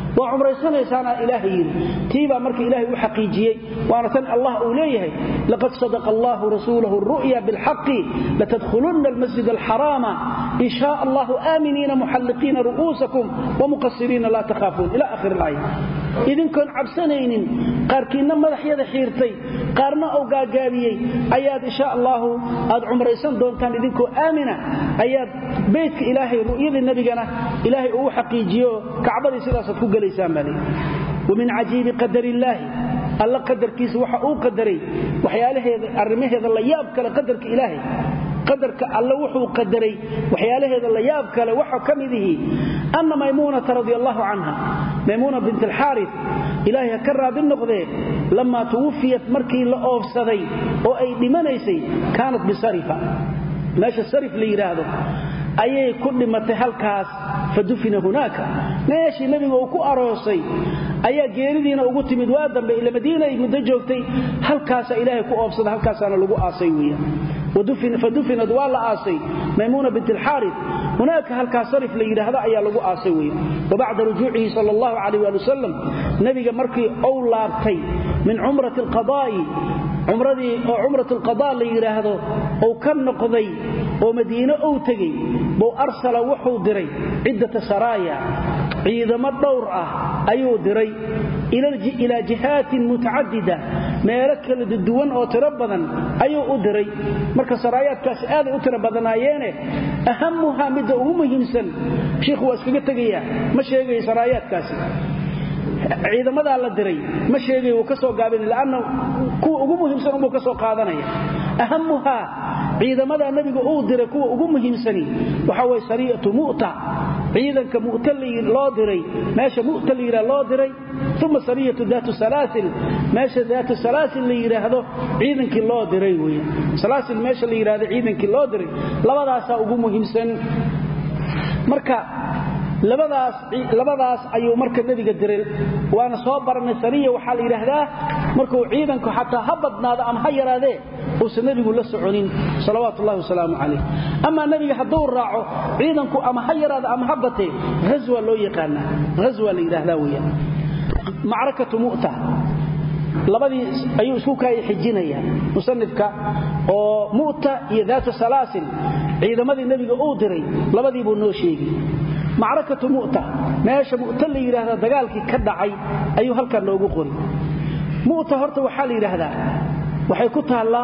[SPEAKER 1] وعمر سنة سنة إلهي تيبا مرك إلهي وحقيجي وأنا سن الله أوليه لقد صدق الله رسوله الرؤيا بالحق لتدخلن المسجد الحرام إن شاء الله آمنين محلقين رؤوسكم ومقصرين لا تخافون إلى آخر الآية إذن كن عبسانين قاركينا مدحية حيرتي قارنا أو قاقابيي أياد إن شاء الله أد عمر سنة دونتان إذن كن آمنة أياد بيتك إلهي رؤيا النبي قنا إلهي أو حقيجيو كعبر سلاسة كوغ ليسان بالي ومن عجيب قدر الله الله قدر كيس وحا أو قدري وحياله الرميه هذا الله يابك لقدرك إلهي قدرك الله وحو قدري وحياله هذا الله يابك لوحو كمذه أن ميمونة رضي الله عنها ميمونة بنت الحارث إلهي كرى بالنقضة لما توفيت مركي لأوف صدي وأي لمنيسي كانت بصرفة ماشي الصرف ليراده ayay ku dhimatay halkaas fadufina hunaaka meeshii nabiga uu ku aroosay ayaa geeridiina ugu timid waa dambe ila Madiina ay muddo joogtay halkaas ilaahay ku oobsaday halkaasana lagu aasay weeyaa ودفن فدفن دوال آسي ميمونة بنت الحارث هناك هل كاسرف ليرهذا أيا لغو آسي وبعد رجوعه صلى الله عليه وسلم نبي مركي أولابتي من عمرة القضاء عمرة عمرة القضاء ليرهذا أو كم نقضي ومدينة أو تجي بو أرسل وحو دري عدة سرايا عندما الدور أيو دري إلى جهات متعددة ما يركل الدوان أو تربضا أيو أدري marka saraayadkaas aad u tira badanaayeen ahamha mid ugu muhiimsan sheekhu waa iskaga tagaya ma sheegay saraayadkaas ciidamada la diray ma sheegay uu ka soo gaabin laana ku ugu muhiimsan uu ka soo qaadanaya ahamha ciidamada nabiga uu diray ku ugu muhiimsani waxa way sariyatu mu'ta ciidanka mu'tali loo diray meesha mu'tali loo diray ثم سرية ذات سلاسل ماشى ذات سلاسل اللي يراهدو ciidankii loo diray weey salaasil meesha la yiraahdo ciidankii loo diray labadaas ugu muhiimsan marka labadaas labadaas ayuu marka nabiga diray waana soo barnay sariya waxa la yiraahdaa markuu ciidanku xataa habadnaada ama hayraade oo nabigu la soconin salawaatullaahi wasalaamu alayhi ama nabiga haduu raaco ciidanku ama hayraade ama habate ghazwa loo yaqaana ghazwa la yiraahdaa weey معركة مؤتة لبدي أيو سوكا يحجينيا مصنفك ومؤتة ذات سلاسل عيدا ماذا النبي أودري لبدي بنوشيكي معركة مؤتة ماشا مؤتة اللي يراهدا دقالك كدعي أيو هل كان لوغو قري مؤتة هرتا وحالي يراهدا وحيكوتها الله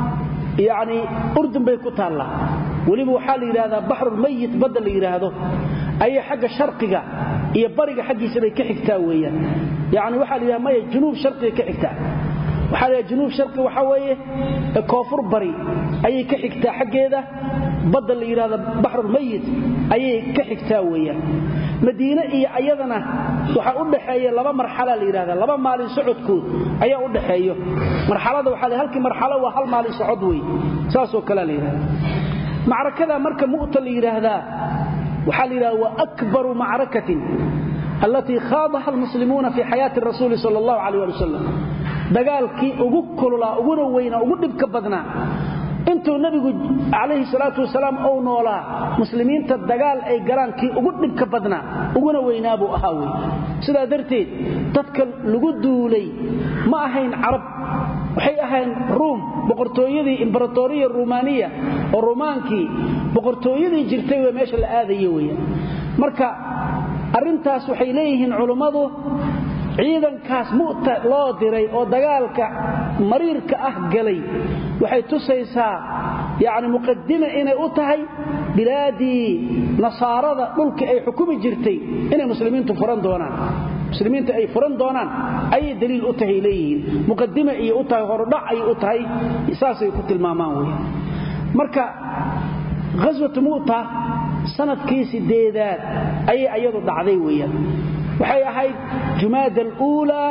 [SPEAKER 1] يعني أردن بيكوتها الله وليبو وحالي يراهدا بحر الميت بدل يراهدو أي حاجة شرقية iyo bariga xaqiisa bay ka xigtaa weeyaan yaani waxa la yiraahdaa januub sharqi ka xigtaa waxa la januub sharqi waxa weeye koonfur bari ayay ka xigtaa xageeda badal la yiraahdo bahrul mayit ayay ka xigtaa weeyaan madiina iyo ayadana waxa u dhaxeeya laba marxalo la yiraahdo laba maalin socodkood ayaa u dhaxeeyo marxalada waxa la halkii marxalo waa hal maalin socod weey saas oo kala la yiraahdo macrakada marka mu'ta la yiraahdaa وحالنا وأكبر معركة التي خاضها المسلمون في حياة الرسول صلى الله عليه وسلم دقال كي أقول الله أقول وين أقول بكبدنا انتو النبي عليه الصلاة والسلام أو نولا مسلمين تدقال أي قران كي أقول بكبدنا أقول وين أبو أهاوي سيدا درتي تذكر لقدو لي ما أهين عرب waxay ahayn Room boqortooyadii imbratoriya Roomaniya oo Roomaankii boqortooyadii jirtay way meesha la aadayo weeyaan marka arintaas waxay leeyihiin culimadu ciidankaas mu'ta loo diray oo dagaalka mariirka ah galay waxay tusaysaa yaani muqaddima inay u tahay bilaadii nasaarada dhulka ay xukumi jirtay inay muslimiintu furan doonaan muslimiinta ay furan doonaan ay daliil u tahay leeyihiin muqaddima iyo u tahay hordhac ay u tahay isaasay ku tilmaamaan weeyaan marka ghazwat mu'ta sanadkii sideedaad ay ayadu dhacday weeyaan waxay ahayd jumaada al-ula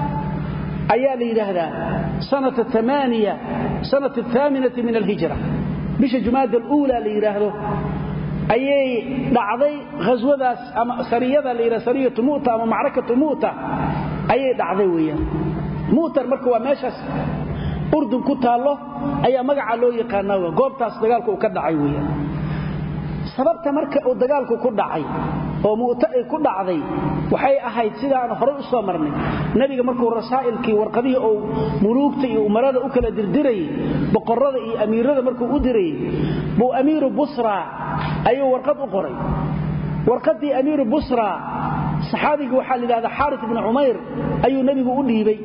[SPEAKER 1] ayaa la yiraahdaa sanata ثمانية sanata الثامنة min al-hijra bisha jumaada al-ula la yiraahdo ayay dhacday ghazwadaas ama sariyada la yiraahdo sariyatu mu'ta ama macrakatu mu'ta ayay dhacday weeyaan mu'ta marka waa meeshaas urdun ku taalo ayaa magaca loo yaqaanaa goobtaas dagaalku ka dhacay weeyaan sababta marka uu dagaalku ku dhacay oo mu'ta ay ku dhacday waxay ahayd sidaan hore u soo marnay nabiga markuu rasaa'ilkii warqadii oo muluugta iyo umarada u kala dirdiray boqorada iyo amiirada markuu u diray buu amiiru busra ayuu warqad u qoray warqadii amiiru busra saxaabiga waxa la yiraahdaa Harith ibn Umayr ayuu nabigu u dhiibay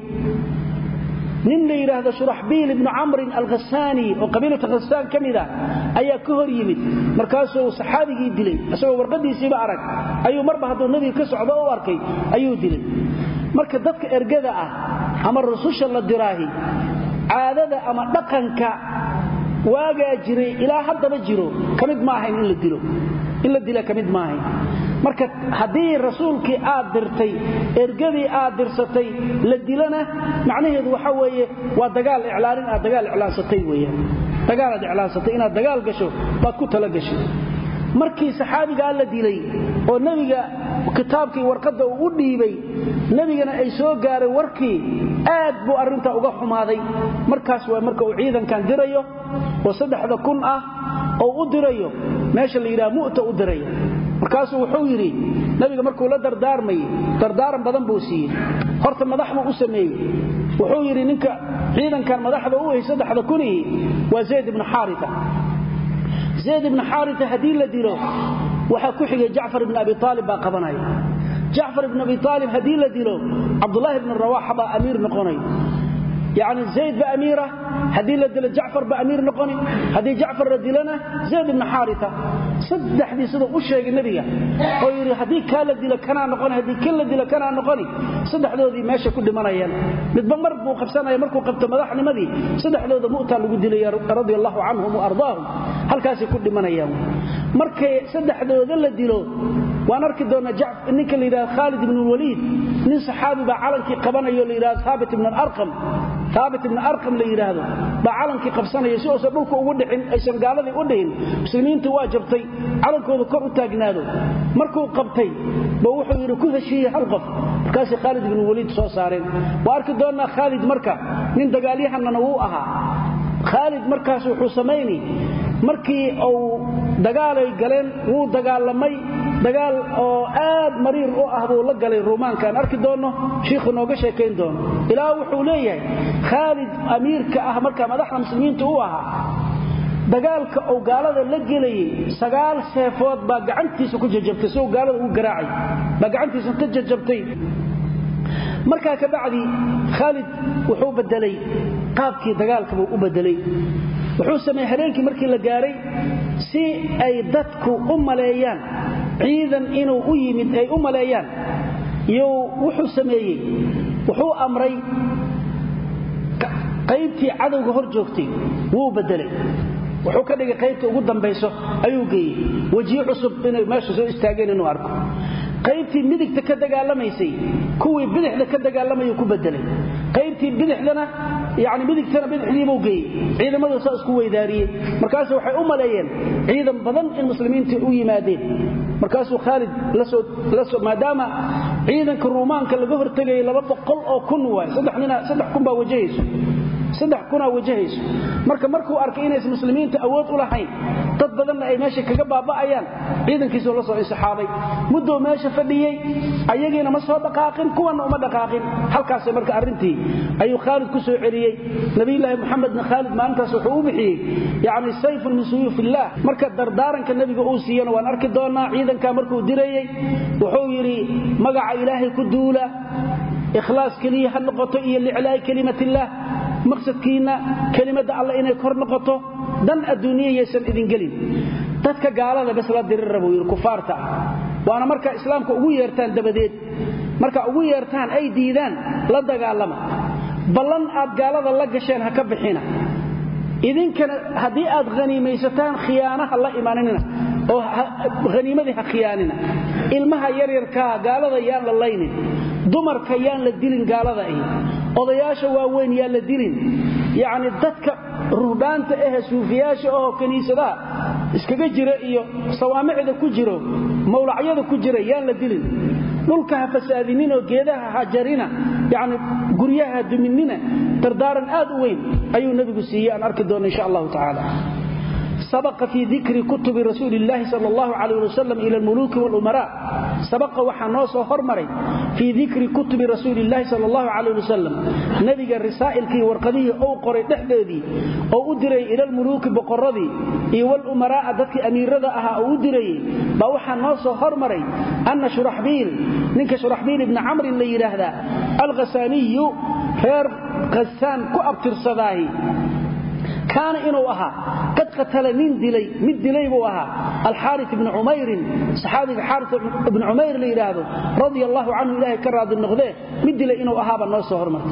[SPEAKER 1] nin la yiraahdo Shurahbil ibn Amr al-Ghassani oo qabiilada Ghassan kamida ayaa ka hor yimid markaasuu saxaabigii dilay asagoo warqadiisiiba arag ayuu marba haduu nabiga ka socdo oo arkay ayuu dilay marka dadka ergada ah ama rasuusha la diraahi caadada ama dhaqanka waaga jiray ilaa haddaba jiro kamid ma ahayn in la dilo in la dila kamid ma ahayn marka hadii rasuulkii aad dirtay ergadii aad dirsatay la dilana macnaheedu waxa weeye waa dagaal iclaanin aad dagaal iclaansatay weeyaan dagaal aad iclaansatay inaad dagaal gasho baad ku tala gashay markii saxaabiga la dilay oo nabiga kitaabkii warqada uu dhiibay nabigana ay soo gaaray warkii aad buu arinta uga xumaaday markaas waa marka uu ciidankan dirayo oo saddex kun ah oo u dirayo meesha la yiraahdo mu'ta u dirayo markaas wuxuu yiri nabiga markuu la dardaarmay dardaaran badan buu siiyay horta madaxdu u sameeyay wuxuu yiri ninka ciidankan madaxda u hayay saddex kun waa Zayd ibn Haritha Zayd ibn Haritha hadii la dilo waxa ku xigay Jaafar ibn Abi Talib baa qabanay Jaafar ibn Abi Talib hadii la dilo Abdullah ibn Rawaha baa amiir noqonay يعني زيد بأميرة هدي لدل جعفر بأمير نقني هدي جعفر ردلنا زيد بن حارثة صد حديث صدق وشيء النبي ويري هدي كان لدل كنا نقني هدي كل لدل كنا نقني صد حدودي ماشي كل مريان متبمر بو قبسنا يمركو قبت مدحني مدي صد حدود مؤتى لقدل رضي الله عنهم وأرضاهم هل كاسي كل مريان مركي صد حدود لدلو وانا اركي دونا جعفر انك اللي خالد بن الوليد من صحابي بعلنكي قبنا يولي ثابت بن الأرقم ثابت بن أرقم la yiraahdo ba calankii qabsanaya si oo dhulka ugu dhicin aysan gaaladii u dhigin muslimiintu waa jabtay calankooda kor u taagnaado markuu qabtay ba wuxuu yiri ku heshiiyay hal qof markaas Khalid ibn Walid soo saareen waa arki doona Khalid marka nin dagaalyahanna uu ahaa Khalid markaas wuxuu sameeyay markii uu dagaal ay galeen uu dagaalamay dagaal oo aad mariir u ah buu la galay Roomaanka arki doono sheekhu nooga sheekeyn doono ilaa wuxuu leeyahay Khalid amiirka ah marka madaxda muslimiinta uu ahaa dagaalka oo gaalada la galay sagaal seefood baa gacantiisa ku jajabtay soo gaalada uu garaacay ba gacantiisa ka jajabtay marka ka bacdi Khalid wuxuu bedelay qaabkii dagaalka uu u bedelay wuxuu sameeyay habeenkii markii la gaaray si ay dadku u maleeyaan ciidan inuu u yimid ay u maleeyaan iyo wuxuu sameeyay wuxuu amray qaybtii cadawga hor joogtay wuu bedelay wuxuu ka dhigay qaybta ugu dambayso ayuu geeyay wajiyo cusub inay meesha soo istaageen inuu arko qaybtii midigta ka dagaalamaysay kuwii bidixda ka dagaalamay ku bedelay qaybtii bidixdana yaani midigtana bidixdii buu geeyay ciidamadu soo isku weydaariyay markaas waxay u maleeyeen ciidan badan in muslimiintu u yimaadeen markaas Khalid la soo la soo maadaama ciidanka Roomaanka laga hortagay laba boqol oo kun waay saddex nina saddex kun baa wajahayso saddex kuna wajahayso marka markuu arkay inay muslimiinta awood u lahayn dad badan ay meesha kaga baaba'ayaan ciidankiisa la soo saxaabay muddo meesha fadhiyay ayageena ma soo dhaqaaqin kuwana uma dhaqaaqin halkaas marka arintii ayuu Khalid ku soo celiyay nabiyilaahi Muhammad ibn Khalid maantaas wuxuu u bixiyay yaani sayf min suyufillah marka dardaaranka nabiga uu siiyay waan arki doonaa ciidanka markuu direeyay wuxuu yiri magaca ilaahay ku duula ikhlaas kaliya ha noqoto iyo li'ilaa kalimatillah maqsadkiina kalimada Allah inay kor noqoto dan adduuniyaysan idin galin dadka gaalada bas la dirir rabo yir kufaarta waana marka islaamka ugu yeertaan dabadeed marka ugu yeertaan ay diidaan la dagaalama ballan aad gaalada la gasheen ha ka bixina idinkana hadii aad ghaniimaysataan khiyaanaha la iimaanina oo ghaniimadii ha khiyaanina ilmaha yar yarka gaalada yaan la laynin dumarka yaan la dilin gaalada ay odayaasha waaweyn yaan la dilin yaani dadka ruubaanta ah suufiyaasha oo kaniisada iskaga jira iyo sawaamicda ku jiro mawlacyada ku jira yaan la dilin dhulka ha fasaadinin oo geedaha ha jarina yaani guryaha duminina tardaaran aad u weyn ayuu nabigu siiyay aan arki doono insha Allah taala سبق في ذكر كتب رسول الله صلى الله عليه وسلم إلى الملوك والأمراء سبق وحناص وحرمري في ذكر كتب رسول الله صلى الله عليه وسلم نبي الرسائل كي ورقديه أو قري دحديدي أو أدري إلى الملوك بقردي والأمراء ذاتك أمير رضاها أو أدري بوحناص وحرمري أن شرحبيل نك شرحبيل ابن عمرو اللي يرهده الغساني خير غسان كأبتر صداهي كان إنه أها قد قتل من دلي من دلي بوها الحارث بن عمير صحابي الحارث بن عمير اللي يرهده رضي الله عنه إلهي كراد النغذي من دلي إنه أها بالناس هرمت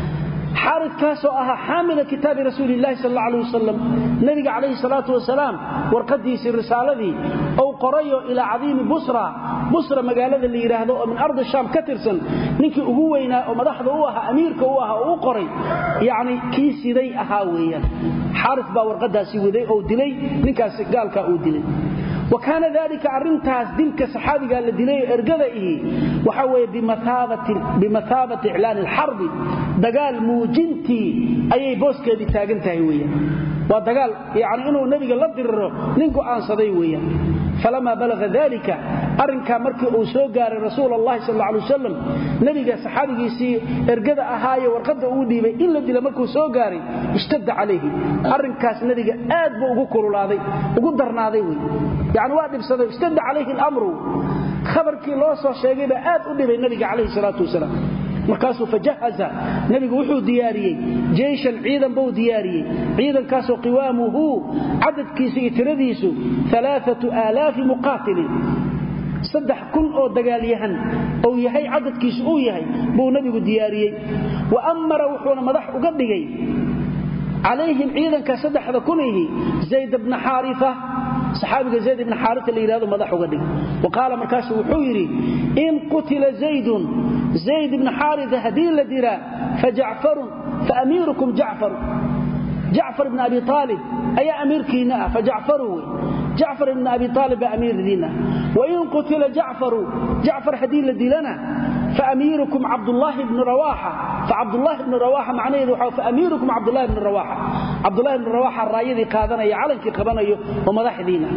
[SPEAKER 1] حارث كاسو أها حامل كتاب رسول الله صلى الله عليه وسلم نبي عليه الصلاة والسلام ورقديس الرسالة دي أو قريه إلى عظيم بصرة بصرة مقالة اللي يرهده من أرض الشام كترسن نكي أهوينا ومدحضه أوها أميرك أوها أو قري يعني كيسي دي أهاويا حارث با ورقداسي ودي أو دلي نكاس قالك أو دلي وكان ذلك أرنتاس دلك صحابي قال لدلي إرقذئه وحوي بمثابة, بمثابة إعلان الحرب دقال موجنتي أي بوسك دي تاقنتها هوية ودقال يعني إنه النبي قال لدره ننكو آنصدي هوية فلما بلغ ذلك أرنكا مركي أوسوغار رسول الله صلى الله عليه وسلم نبي صحابي سي إرقذ أهاي ورقد أودي بي إلا دي لمركي أوسوغاري اشتد عليه أرنكاس نبي آد بو أقول هذا وقدر ناضي يعني واحد بصدق اشتد عليه الأمر خبركي لوصو شيغي با aad u dhibay nabiga kaleey salaatu wasalaam markaasuu fajahaza nabigu wuxuu diyaariyay jeeshan ciidan buu diyaariyay ciidan kaasoo qiwaamuhu cadadkiisa iyo tiradiisu ثلاثة آلاف muqatil saddex kun oo dagaalyahan oo yahay cadadkiisu uu yahay buu nabigu diyaariyay wa amara wuxuu madax uga dhigay عليهم عيدا كسدح ذكنه زيد بن حارثة صحابي زيد بن حارثة اللي يرادوا مدح وقدق وقال مركاس وحيري إن قتل زيد زيد بن حارثة هدين لديرا فجعفر فأميركم جعفر جعفر بن أبي طالب أي أمير كينا فجعفر جعفر بن أبي طالب أمير دينا وإن قتل جعفر جعفر هدين لديلنا فأميركم عبد الله بن رواحة فعبد الله بن رواحة معناه يدوحه فأميركم عبد الله بن رواحة عبد الله بن رواحة الرايدي قادنا يعلنك قبنا ومدح دينا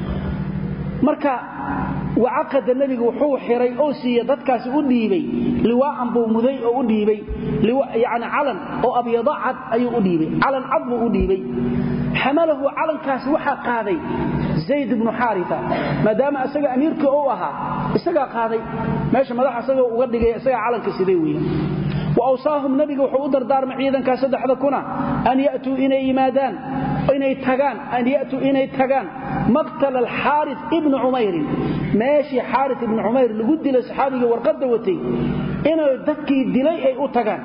[SPEAKER 1] مركا وعقد النبي وحو خيري او سي ددكاس او ديبي لواء بو مدي او ديبي يعني علن او ابيض عد اي او ديبي علن عد او ديبي حمله علن كاس وحا قاداي زيد بن حارثة ما دام اسغا اميرك او اها اسغا قاداي ماشي مدح اسغا uga dhigay اسغا calanka sidee weeyaan واوصاهم نبي وحو دردار معيدن ka saddexda kuna an yaatu inay yimaadaan inay tagaan an yaatu inay tagaan مقتل الحارث ابن عمير ماشي حارث ابن عمير lagu dilay saxaabiga warqada watay inay dadkii dilay ay u tagaan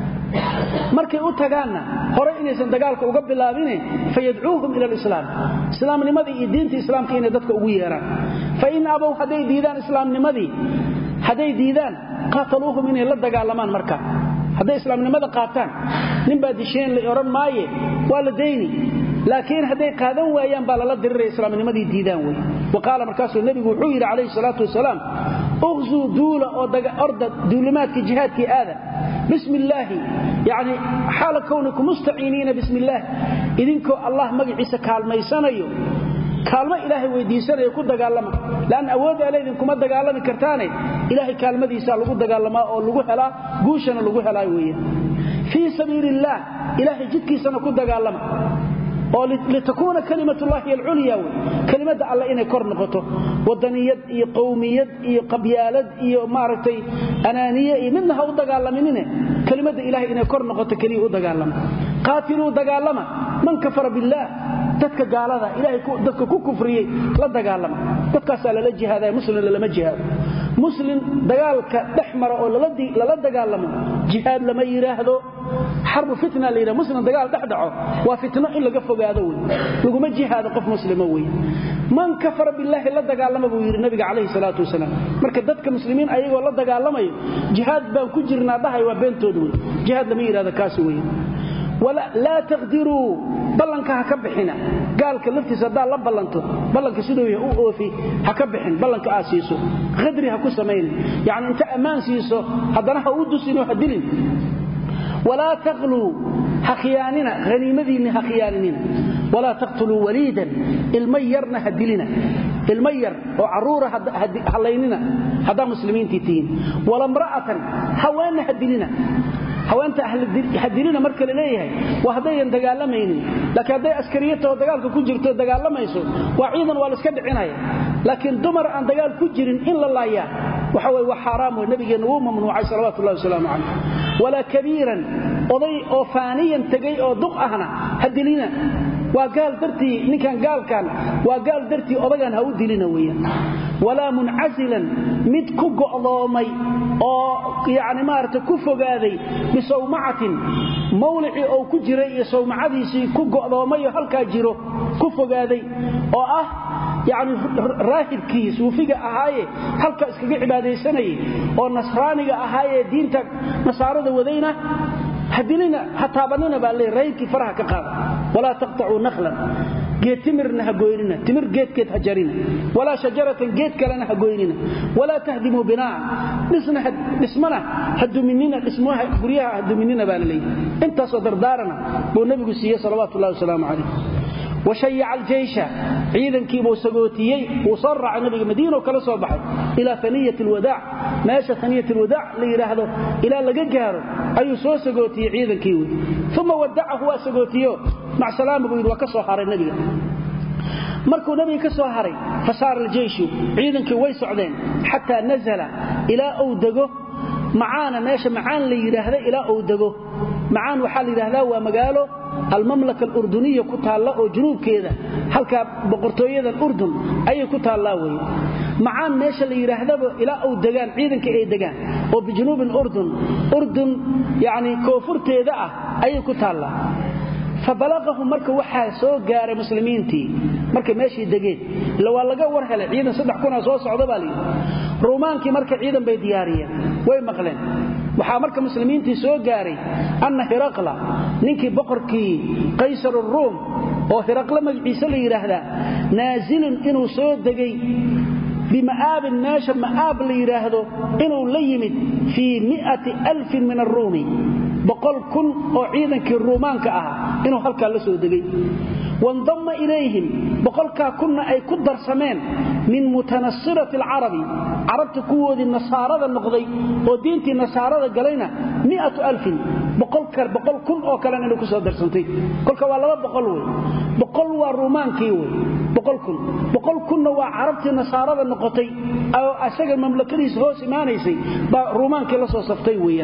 [SPEAKER 1] markay u tagaana hore inaysan dagaalka uga bilaabin fayadcuuhum ila al-islam islaamnimadii iyo diinta islaamka inay dadka ugu yeeraan fa in abaw haday diidaan islaamnimadii haday diidaan qataluuhum inay la dagaalamaan marka haday islaamnimada qaataan nin baa disheen la oran maaye waa la deeyni laakiin haday qaadan waayaan baa la diray islaamnimadii diidaan way waqala markaasuu nabigu wuxuu yiri kaleey salaatu wasalaam ughzu dula oo daga orda duulimaadka jihaadkii aada bismillah yani xaal kawnakum mustaciiniina bismillah idinko allah magaciisa kaalmaysanayo kaalmo ilaahay weydiisanayo ku dagaalama laan awood aleedin kuma dagaalami kartaane ilaahay kaalmadiisa lagu dagaalamaa oo lagu helaa guushana lagu helaa weeye fi sabiilillah ilaahay jidkiisana ku dagaalama oo litakuna kalimatullahi al-ulya kalimada alla inay kor noqoto wadaniyad iyo qowmiyad iyo qabyaalad iyo maaragtay anaaniye iyo midna ha u dagaalaminine kalimada ilaahay inay kor noqoto kaliya u dagaalama qaatilu dagaalama man kafara billah dadka gaalada ilaahay dadka ku kufriyay la dagaalama dadkaas la jihaaday muslim lama jihaado muslim dagaalka dhaxmara oo la dagaalamo jihaad lama yiraahdo حرب فتنة لينا مسلم دقال دحدعه وفتنة إلا قفوا قادوي لقوا ما جهاد قف مسلموي من كفر بالله إلا دقال لما بوير النبي عليه الصلاة والسلام مركز ذاتك مسلمين أيها الله دقال لما جهاد بان كجرنا ضحي وبين تودوي جهاد لما يرى هذا كاسوي ولا لا تقدروا بلنك هكبحنا قال كلفتي صدى الله بلنته بلنك سيدوي أوفي هكبحن بلنك آسيسو غدري هكو سمين يعني انت أمان سيسو هذا نحا ودسينو هدلين ولا تغلوا حخياننا غنيمتين حخياننا walaa taqtuluu waliidan ilmayarna hadilina ilmayar oo caruura halaynina hadaa muslimiintii tiin wala imra'atan hawaana hadilina hawaanta hadilina marka la leeyahay waa haday dagaalamaynin laakiin haday askariyada oo dagaalka ku jirto dagaalamayso waa ciidan waa la iska dhicinaya laakiin dumar aan dagaal ku jirin in la laaya waxa way wax xaraam oo nabigeena uu mamnuucay sallallahu alayhi wasallam wala kabiiran oday oo faaniyan tagay oo duq ahna hadilina waa gaal dartii ninkan gaalkan waa gaal dartii odagan ha u dilina weeyaan wala muncazilan mid ku go'doomay oo yaani maarta ku fogaaday bisawmacatin mawlici oo ku jiray iyo sawmacadiisii ku go'doomay halka jiro ku fogaaday oo ah yaani raahibkii suufiga ahaaye halka iskaga cibaadeysanay oo nasraaniga ahaaye diinta nasaarada wadayna hadilina hatta banana baa leey raayibkii faraha ka qaada wala taqta'u nakhlan geed timirna ha gooynina timir geedkeed ha jarina wala shajaratan geed kalena ha gooynina wala tahdimu binaa dhisna dhismana haduminina dhismaha guriyaha haduminina baa leey inta soo dardaarana buu nabigu siiyay sallallahu alayhi wasallam وشيع الجيش عيدن كيبو سغوتيي وصرع النبي مدينه وكلا سو بخاي الى ثنيه الوداع ماشى ثنيه الوداع ليراهدو الى لغا غارو ايو سو سغوتيي عيدن كيو ثم ودعه هو سغوتيو مع سلامه بيد وكسو خاري النبي markuu nabi ka soo haray fasaar الجيش ciidankii way socdeen hatta nazala ila uu dago macaana meesha macaan la yiraahdo ila uu dago macaan waxa la yiraahdaa waa magaalo المملكة الأردنية كتالا أو جنوب كذا هلك بقرطوية الأردن أي كتالا وي معان ماشى اللي يرهدب إلى أو دجان عيدا كأي دجان وبجنوب الأردن أردن يعني كوفر تيدا أي كتالا فبلغهم مركه waxa soo gaaray muslimiintii markay meeshii dageen la waa laga war helay ciidan saddex kun oo soo socda bali Roomaankii markay ciidan bay diyaariyeen way maqleen waxa marka muslimiintii soo gaaray anna Hiraqla ninkii boqorkii Qaysar ar-Rum oo Hiraqla magaciisa la yiraahdo naazilun inuu soo dagay بمآب ناشا مآب ليراهدو إنه ليمد في مئة ألف من الرومي بقول كن أعيدا كالرومان كأها إنه هلك اللسو دقي وانضم إليهم بقول كنا أي كدر سمان من متنصرة العربي عربت قوة النصارى النقضي ودينة النصارى قلينا مئة ألف بقول كر بقول كن أو كلام إنه كسر درسنتي كل كوالله بقولوي بقول والرومان كيوي بقول كن بقول كنا وعربت النصارى النقطي أو أسجل مملكتي هو سمانيسي برومان كلا صفتي ويا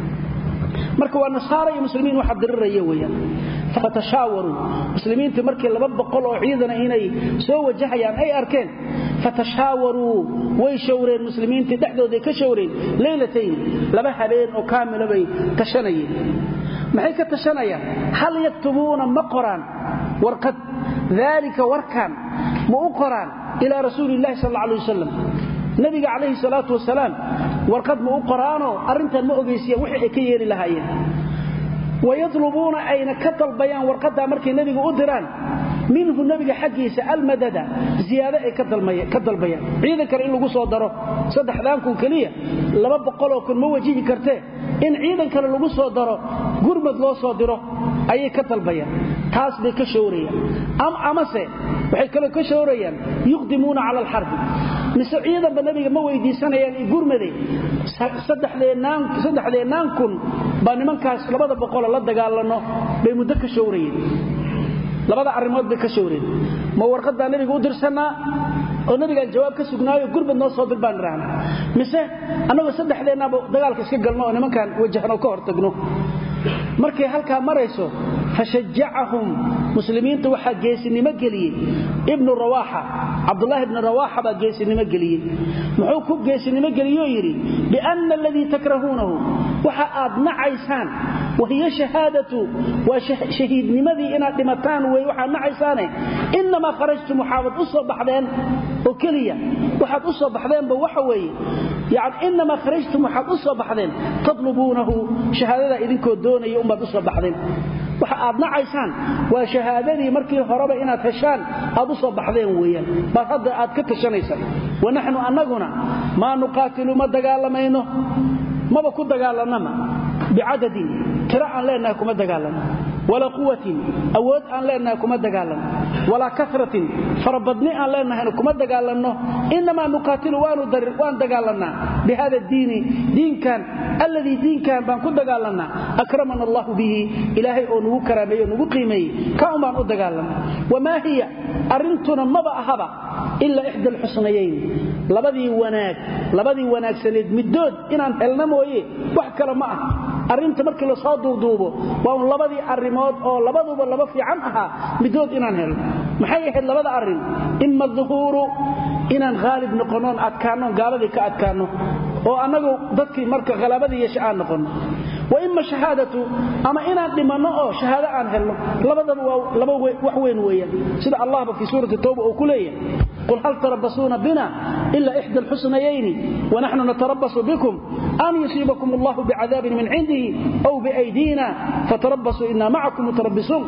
[SPEAKER 1] marka waa nasaara iyo muslimiin waxa diriraya weeyaan fatashaawaru muslimiinta markii laba boqol oo ciidan inay soo wajahayaan ay arkeen fatashaawaru way shawreen muslimiinta dhaxdooda ka shawreen leelatayn laba habeen oo kaamil bay tashanayeen maxay ka tashanayaan hal yaktubuna maqran warqad dhalika warkan ma u qoran ila rasuulillaah sallallahu alayhi wasallam nabiga alayhi salatu wasalaam warqad ma u qoraano arintan ma ogeysiya wixii ay ka yeeri lahaayeen ويطلبون أين كتل بيان ورقدها مركي نبي أدران منه النبي حقيسة المددة زيادة كتل بيان عيدا كان إنه قصوا داره صدح ذانكم كلية لما بقولوا كن موجيه كرتيه إن عيدا كان إنه قصوا داره قرمد لو صادره أي كتل بيان تاس بي كشوريا أم أمسي وحي كلا كشوريا يقدمون على الحرب نسو عيدا بالنبي مويدي سنة يعني قرمدي صدح لينان صدح لينانكم بانمانكاس لبدا بقول la dagaalano bay muddo ka shawriyeen labada arimood bay ka shawriyeen ma warqada nabiga u dirsanaa oo nabiga jawaab ka sugnaayo gurbad noo soo dirbaan raana mise anagu saddexdeena dagaalka iska galno oo nimankan wajahno ka hortagno markay halka marayso fashajja'ahum muslimiintu waxa geesinimo galiyay ibn rawaha abdullah ibn rawaha ba geesinimo galiyay muxuu ku geesinimo galiyo yiri bi anna alladhi takrahunahu waxa aad nacaysaan وهي شهادة وشهيد نمذي إنا دمتان ويوحى نعيساني إنما خرجت محاوض أصب بحدين وكلية وحد أصب بحدين بوحوي يعني إنما خرجت محاوض أصب بحدين تطلبونه شهادة إذن كودون يوم أصب بحدين وحد نعيسان وشهادتي مركي هربا إنا تشان أصب بحدين ويا بس هذا أتكت شنيسا ونحن أنقنا ما نقاتل ما دقال مينه ما بكون دقال لنا بعدد ترى لنا كما دغالنا ولا قوة أود أن لنا كما دقالنا ولا كثرة فربضني أن لنا كما دقالنا إنما نقاتل وان دقالنا بهذا الدين دين كان الذي دين كان بان كن دقالنا أكرمنا الله به إلهي أنه كرامي أنه قيمي كأم بان دقالنا وما هي أرنتنا مبا أهبا إلا إحدى الحسنيين لبدي وناك لبدي وناك سنيد مدود إنان هلنا مويه وحكرا معه أرنت مركي لصادو دوبو وأن لبدي أرمود أو لبدو لبا في عنها مدود إنان هل محيه لبدا أرن إما الظهور إنان غالب نقنون أتكانون قالدي كأتكانون oo anagu dadkii marka galabada iyo shaqaan noqon wa imma shahadatu ama inaan dhimano oo shahaada aan helno labadaba waa laba wax weyn weeyaan sida Allah fi suurati tawba oo kuleeyay qul hal tarabbasuna bina illa ihda alhusnayayn wa nahnu natarabbasu bikum an yusibakum Allah bi'adabin min 'indihi aw bi'aydina fatarabbasu inna ma'akum mutarabbisun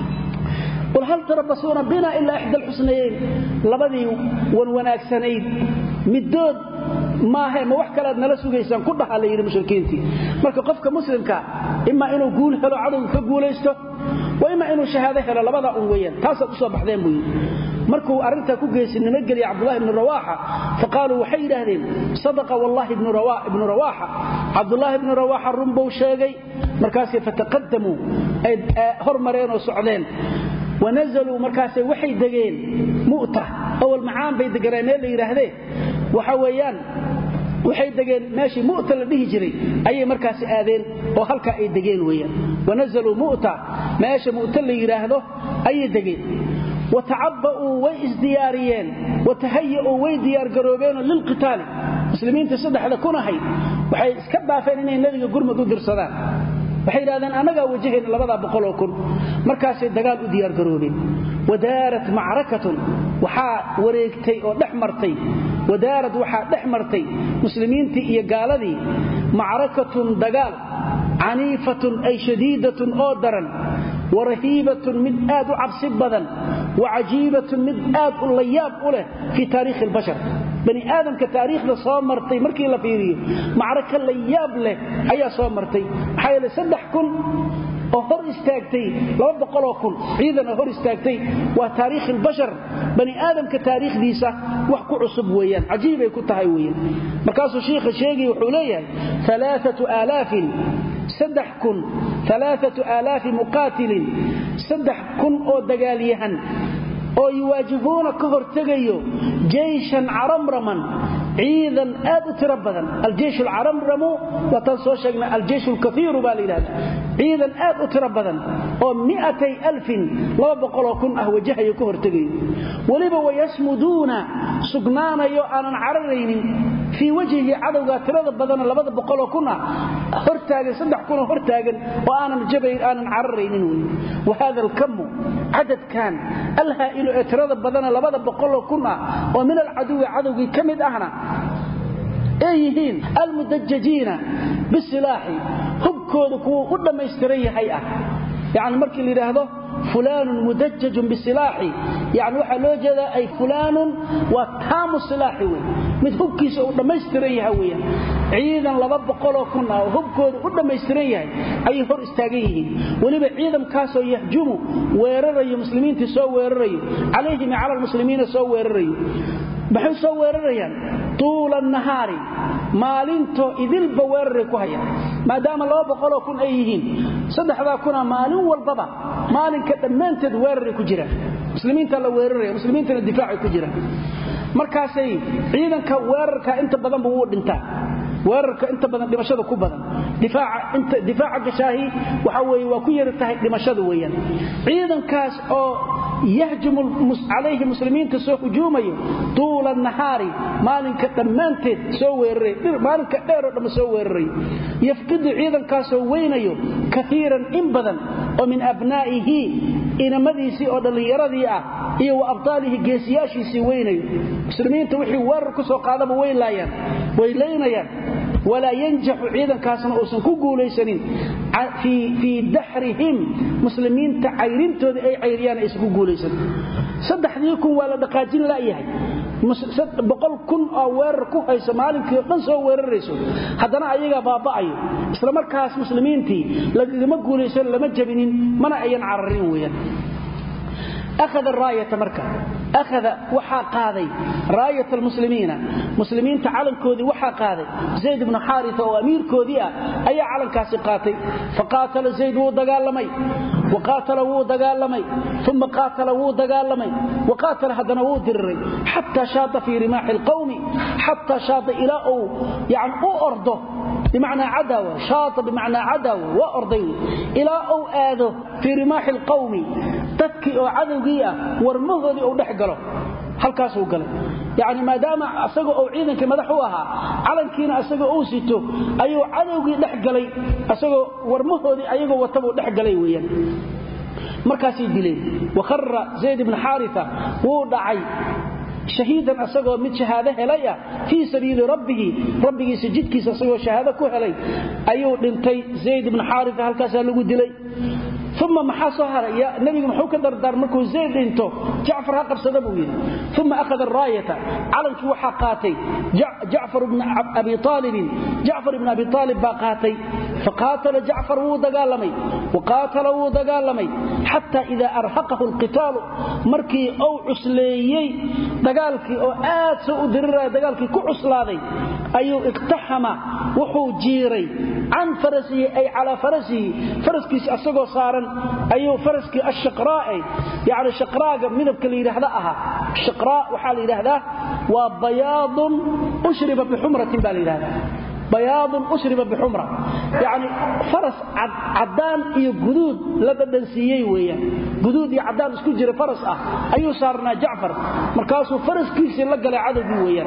[SPEAKER 1] قل هل تربصون بنا إلا إحدى الحسنيين لبدي ونوناكسنين مدود ما هي ما وحكلا نلا سوغيسان كدها لا يري مشركينتي marka qofka muslimka ima inuu guul helo cadow ka guuleysto wa ima inuu shahaado helo labada un weeyaan taas u soo baxdeen buu markuu arinta ku geesinimo galiya Abdullah ibn Rawaha faqaalu waxay yiraahdeen sadaqa wallahi ibn Rawaha ibn Rawaha Abdullah ibn Rawaha rumbow sheegay markaas fataqaddamu ay hormareen oo socdeen ونزلوا مركاسي وحي دغين مؤتة اول معان بي دغرeen la yiraahdee waxa weeyaan waxay dageen meeshii mu'ta la dhihi jiray ayay markaasi aadeen oo halka ay dageen weeyaan ونزلوا مؤتة meeshii mu'ta la yiraahdo ayay dageen وتعبؤوا وازدياريين وتهيئوا ويديار garoobeen lil qitaal muslimiinta saddexda kunahay waxay iska baafeen inay nabiga gurmad u dirsadaan waxay yiraahdeen anaga wajaheen labada boqol oo kun markaas ay dagaal u diyaar garoobeen wadaarat ma'rakatun waxa wareegtay oo dhaxmartay wadaarat waxa dhaxmartay muslimiintii iyo gaaladii ma'rakatun dagaal aniifatun ay shadiidatun oo daran ورهيبة من آد عبس بدن وعجيبة من آد اللياب أوله في تاريخ البشر بني آدم كتاريخ لصام مرتي مركي لفيريو معركة اللياب له أي صام مرتي حيال سدحكم وهر استاكتي لو بقلوا كن عيدا هر استاكتي وتاريخ البشر بني آدم كتاريخ ديسة وحكو عصب ويان عجيبة كنتها ويان مركاسو شيخ الشيخي وحوليا ثلاثة آلاف سدح كن ثلاثة آلاف مقاتل سدح كن أو دقاليهن أو يواجهون كهر تغيو جيشا عرمرما عيدا آد تربدا الجيش العرمرمو وتنسوا شكنا الجيش الكثير بالإلاد عيدا آد تربدا أو مئتي ألف لو بقلوا كن أهو جهي كهر تغيو ولبا ويسمدون سقنانا يؤانا عررين في وجهه عدوغا ترد بدن لبد بقلوا كنا هرتاغن صدح كنا هرتاغن وانا جبير انا عررين وهذا الكم عدد كان الهائل ترد بدن لبد بقلوا كنا ومن العدو عدوغي كمد اهنا ايهين المدججين بالسلاح حبكودو كو ودميستري هيئه يعني markii la yiraahdo فلان مدجج بالسلاح يعني waxa loo jeedaa ay fulan wa taamu silaahi way mid hubkiisa uu dhameystiran yahay weeyaan ciidan laba boqol oo kun ah hubkooda uu dhameystiran yahay ay hor istaagan yihiin waliba ciidan kaas oo yahjumu weerarayo muslimiinta soo weerarayo alayhim ala muslimiina soo weerarayo baxay soo weerarayaan طول النهار maalinto idil baweerar ku haya maadaama laba boqol oo kun ay yihiin saddexda kuna maalin walbaba maalinka dhamaanteed weerar ku jira muslimiinta la weeraray muslimiinta difaac ku jira markaasay ciidanka weerarka inta badan buu u dhintaa weerarka inta badan dhimashada ku badan difaaca inta difaaca gashaahi waxa weey waa ku yartahay dhimashada weeyaan ciidankaas oo يهجم عليه المسلمين تسو هجوميه طول النهار مالك دمانتد سو ويرري مالك دheer oo soo weeraray يفقد ciidan ka soo weynayo كثيرا in badan oo min abnaa'ihi inamadiisi oo dhalinyaradii ah iyo abtaalihi geesiyaashiisi weynayo muslimiinta wixii weerar ku soo qaadaba weylaayaan weylaynayaan ولا ينجح عيدا كاسنا اوسن ku guuleysanin في في دحرهم مسلمين تعيرنتود ay cayriyaan ay isku guuleysan saddexdii kun wala dhaqaajin la yahay boqol kun oo weerar ku hayso maalinkii dhan soo weerarayso haddana ayaga baaba'ayo isla markaas muslimiintii lagama guulaysan lama jabinin mana ayan cararin weeyaan أخذ الراية مركة أخذ وحا قاضي راية المسلمين مسلمين تعلن كودي وحا قاضي زيد بن حارثة وأمير كودية أي علن كاسقاتي فقاتل زيد ودقالمي وقاتل ودقالمي ثم قاتل ودقالمي وقاتل هدنا ودري حتى شاط في رماح القوم حتى شاط إلى أو يعني أو أرضه بمعنى عداوة شاط بمعنى عداوة وأرضي إلى أو آذه في رماح القوم تذكي أو عدوية ورمضي أو دحقله halkaasuu galay yaani maadaama asaga oo ciidanka madaxu ahaa calankiina asaga uu sito ayuu cadawgii dhex galay asaga warmahoodii ayagoo wataba dhex galay weeyaan markaasii dileen wakharra zayd ibn haritha wuu dhacay shahiidan asagoo mid shahaado helay fi sabiil rabbih rabbigi sajidkiisa asagoo shahaado ku helay ayuu dhintay zayd ibn haritha halkaas lagu dilay ثم محاصهر يا نبي محو كدردار مركو زيد انتو جعفر قبسده بو يدي ثم اخذ الرايه علنك وحا قاتي جعفر بن ابي طالب جعفر بن ابي طالب باقاتي فقاتل جعفر ودغالمي وقاتل ودغالمي حتى اذا ارهقه القتال مركي او عسليي دغالكي او aad soo u diray dagaalkii ku cuslaaday ayuu iqtahama wuxuu jiiray an farasi ay ala farasi faraskiisa asagoo saaran ayuu faraskii ashqraa yaani shaqraaga midabka la yiraahdo aha shaqraa waxa la yiraahdaa waa bayaadun ushriba bi humratin baa la yiraahdaa bayaadun ushriba bi humra yaani faras cadaan iyo guduud la dadansiiyay weeyaan guduud iyo cadaan isku jira faras ah ayuu saarnaa Jaafar markaasuu faraskiisa la galay cadawgii weeyaan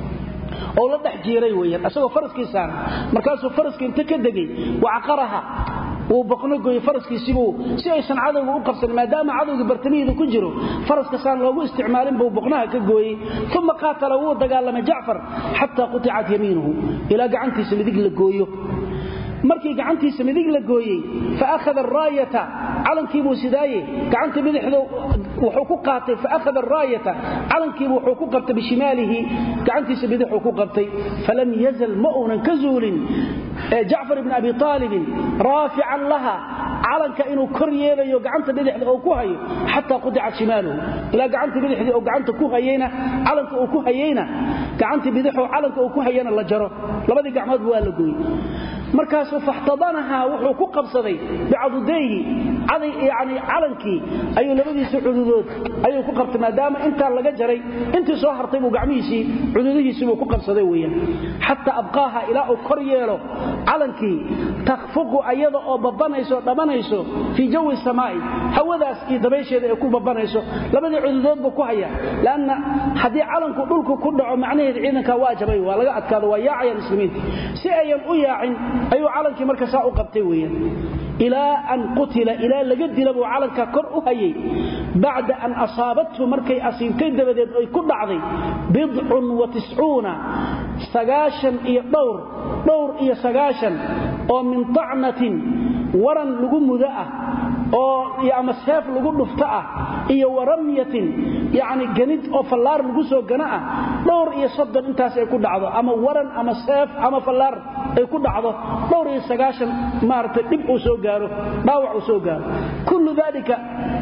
[SPEAKER 1] oo la dhex jiiray weeyaan asagoo faraskiisa markaasuu faraskii inta ka dagay wacqaraha وبقنا جوي فرس كيسيبو سي aysan cadawga u qabsan maadaama cadawga bartamiida ku jiro faraska saan loogu isticmaalin buu baqnaha ka gooyay thumma qatala wuu dagaalamay Jaafar hatta quti'at yaminuhu ila gacantiisa midig la gooyo markii gacantiisa midig la gooyay fa akhadha ar-raayata calankii buu sidaaye gacanta midixdu wuxuu ku qaatay fa akhadha ar-raayata calankii wuxuu ku qabtay bishimaalihi gacantiisa midixu ku qabtay falam yazal ma'unan kazulin Jaafar ibn Abi Talib raafi'an laha calanka inuu kor yeelayo gacanta midixda oo ku hayo hatta quti'at shimaaluhu ila gacanta midixda oo gacanta ku hayayna calanka oo ku hayayna gacanta midixu calanka oo ku hayayna la jaro labadii gacmood waa la gooyay markaas faxtadanaha wuxuu ku qabsaday bacdudeeyi aday yaani calankii ayuu labadiisa cududood ayuu ku qabtay maadaama inta laga jaray intii soo hartay uu gacmihiisii cududihiisii uu ku qabsaday weeyaan hatta abqaaha ila uu kor yeelo calankii takhfuqu ayada oo babanayso dhamanayso fi jawi samaa'i hawadaas iyo dabaysheeda ay ku babanayso labadii cududood buu ku haya laana hadii calanku dhulku ku dhaco macnaheedu ciidanka waajibay waa laga adkaado waa yaacay muslimiin si ayan u yaacin ayuu calankii marka saa u qabtay weeyaan ila an qutila ila laga dilabo calanka kor u hayay baada an asaabathu markay asiibtay dabadeed ay ku dhacday bid'un wa tis'una sagaashan iyo dhowr dhowr iyo sagaashan oo min ta'natin waran lagu mudaa oo yaama seef lagu dhufta ah iyo waramyatin yaani ganid oo fallaar lagu soo gana ah dhowr iyo soddon intaas ay ku dhacdo ama waran ama seef ama fallaar ay ku dhacdo dhowr iyo sagaashan maartay dib uu soo gaaro dhaawac uu soo gaaro kullu dalika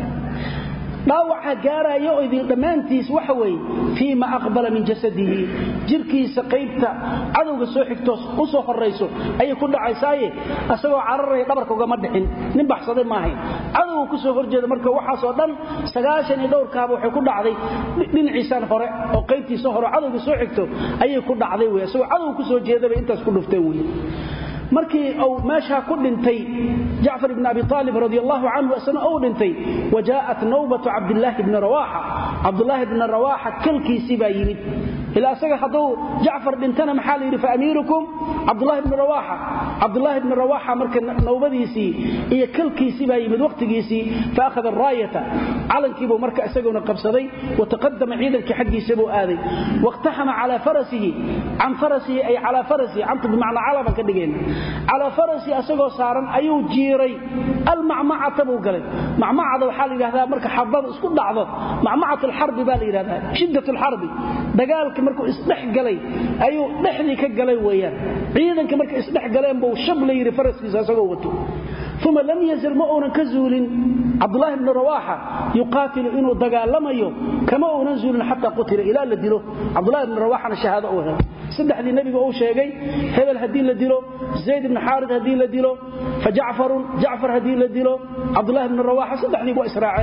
[SPEAKER 1] dhaawaca gaarayo oo idin dhamaantiis waxa way fiima aqbala min jasadihi jirkiisa qaybta cadawga soo xigto u soo horeyso ay ku dhacaysay asagoo cararay dhabarka uga ma dhixin nin baxsaday ma ahayn cadawga ku soo horjeeda marka waxa soo dhan sagaashan iyo dhowr kaaba waxay ku dhacday dhinaciisan hore oo qaybtiisa hore cadawga soo xigto ay ku dhacday way asagoo cadawga ku soo jeedaba intaas ku dhuftay way markii oo meesha ku dhintay Jaafar ibn Abi Talib radiyallahu anhu asna oo dhintay wajaa'at nawbatu Abdullah ibn Rawaha Abdullah ibn Rawaha kalkiisi baa yimid إلى أسجى حضو جعفر دنتنا محل يري فأميركم عبد الله بن رواحة عبد الله بن رواحة مركن نوبديسي هي كل كيسي باي من وقت كيسي فأخذ الراية على كيبو مركا أسجون قبصدي وتقدم عيدا كحق يسبو آذي واقتحم على فرسه عن فرسه أي على فرسه عن بمعنى على بكدجين على فرسه أسجو صارا أيو جيري المعمعة تبو قلب معمعة الحال هذا مركا حضر اسكت ضعض معمعة الحرب بالي هذا شدة الحرب دقالك مركو اسدح قلي أيو دحلي كقلي وياه عيدا كمركا اسدح قلي بو شبل يري فرسه أسجو وتو ثم لم يزل مؤونا كزول عبد الله بن رواحة يقاتل إنه دقالميه كما نزول حتى قتل إلى الديلو عبد الله بن رواحة الشهادة أولا سدح دي النبي أو شيء هذا الهدين لديلو زيد بن حارث هدين لديلو فجعفر جعفر هدين لديلو عبد الله بن رواحة سدح لي أبو إسراعيل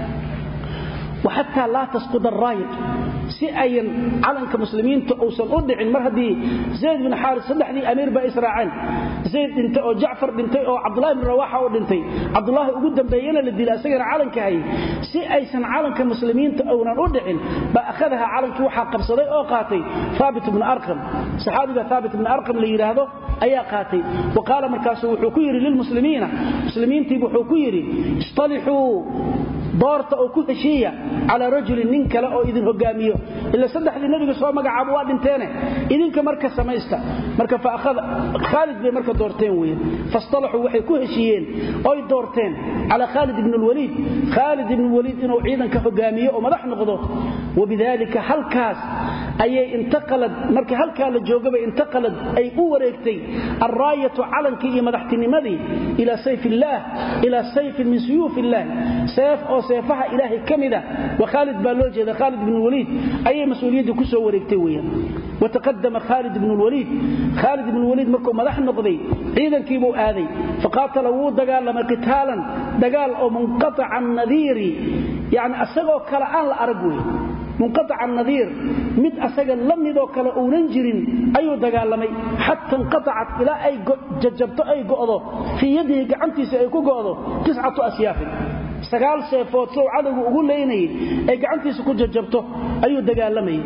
[SPEAKER 1] وحتى لا تسقط الراية سئيا علنك مسلمين تأوصل أدع المرهدي زيد بن حارث صدح لي أمير بإسراعيل زيد انت أو جعفر بنتي أو عبد الله بن رواحة ودنتي عبد الله قدام بينا للدي لا سجن علنك هي سئيسا علنك مسلمين تأونا أدع بأخذها علنك وحا قبصدي أو قاتي ثابت بن أرقم صحابي ثابت بن أرقم اللي يراهده أي قاتي وقال مركاسه وحكيري للمسلمين مسلمين تيبوا حكيري اصطلحوا دورت أو كهشية على رجل نينك لا أو إذن هجاميه إلا صدح للنبي صلى الله عليه وسلم دنتانه إذنك مركز سميستا مركز فأخذ خالد بن مركز دورتين وين فاصطلحوا وحي كهشيين أي دورتين على خالد بن الوليد خالد بن الوليد إنه عيدا كهجاميه ومدح نقضه وبذلك هل كاس أي انتقلت مركز هل كان الجوجبة انتقلت أي أوريكتي الراية علنك إيه مدحتني مذي إلى سيف الله إلى سيف من سيوف الله سيف أو سيفها إلهي كمدة وخالد بالوجه إذا خالد بن الوليد أي مسؤولية كسو وريكتوية وتقدم خالد بن الوليد خالد بن الوليد مركو مدح نقضي إذن كيبو آذي فقاتل وود دقال لما قتالا دقال أو منقطع النذير يعني أسقوا كالآن الأرقوي منقطع النذير مد أسقى لم يدو كلا أوننجر أيو دقالمي حتى انقطعت إلى أي ججبت أي قعضو في يده قعنتي سيكو قعضو تسعة أسياف سقال سيفوت سو عدو أقول ليني أي قعنتي سيكو ججبته أيو دقالمي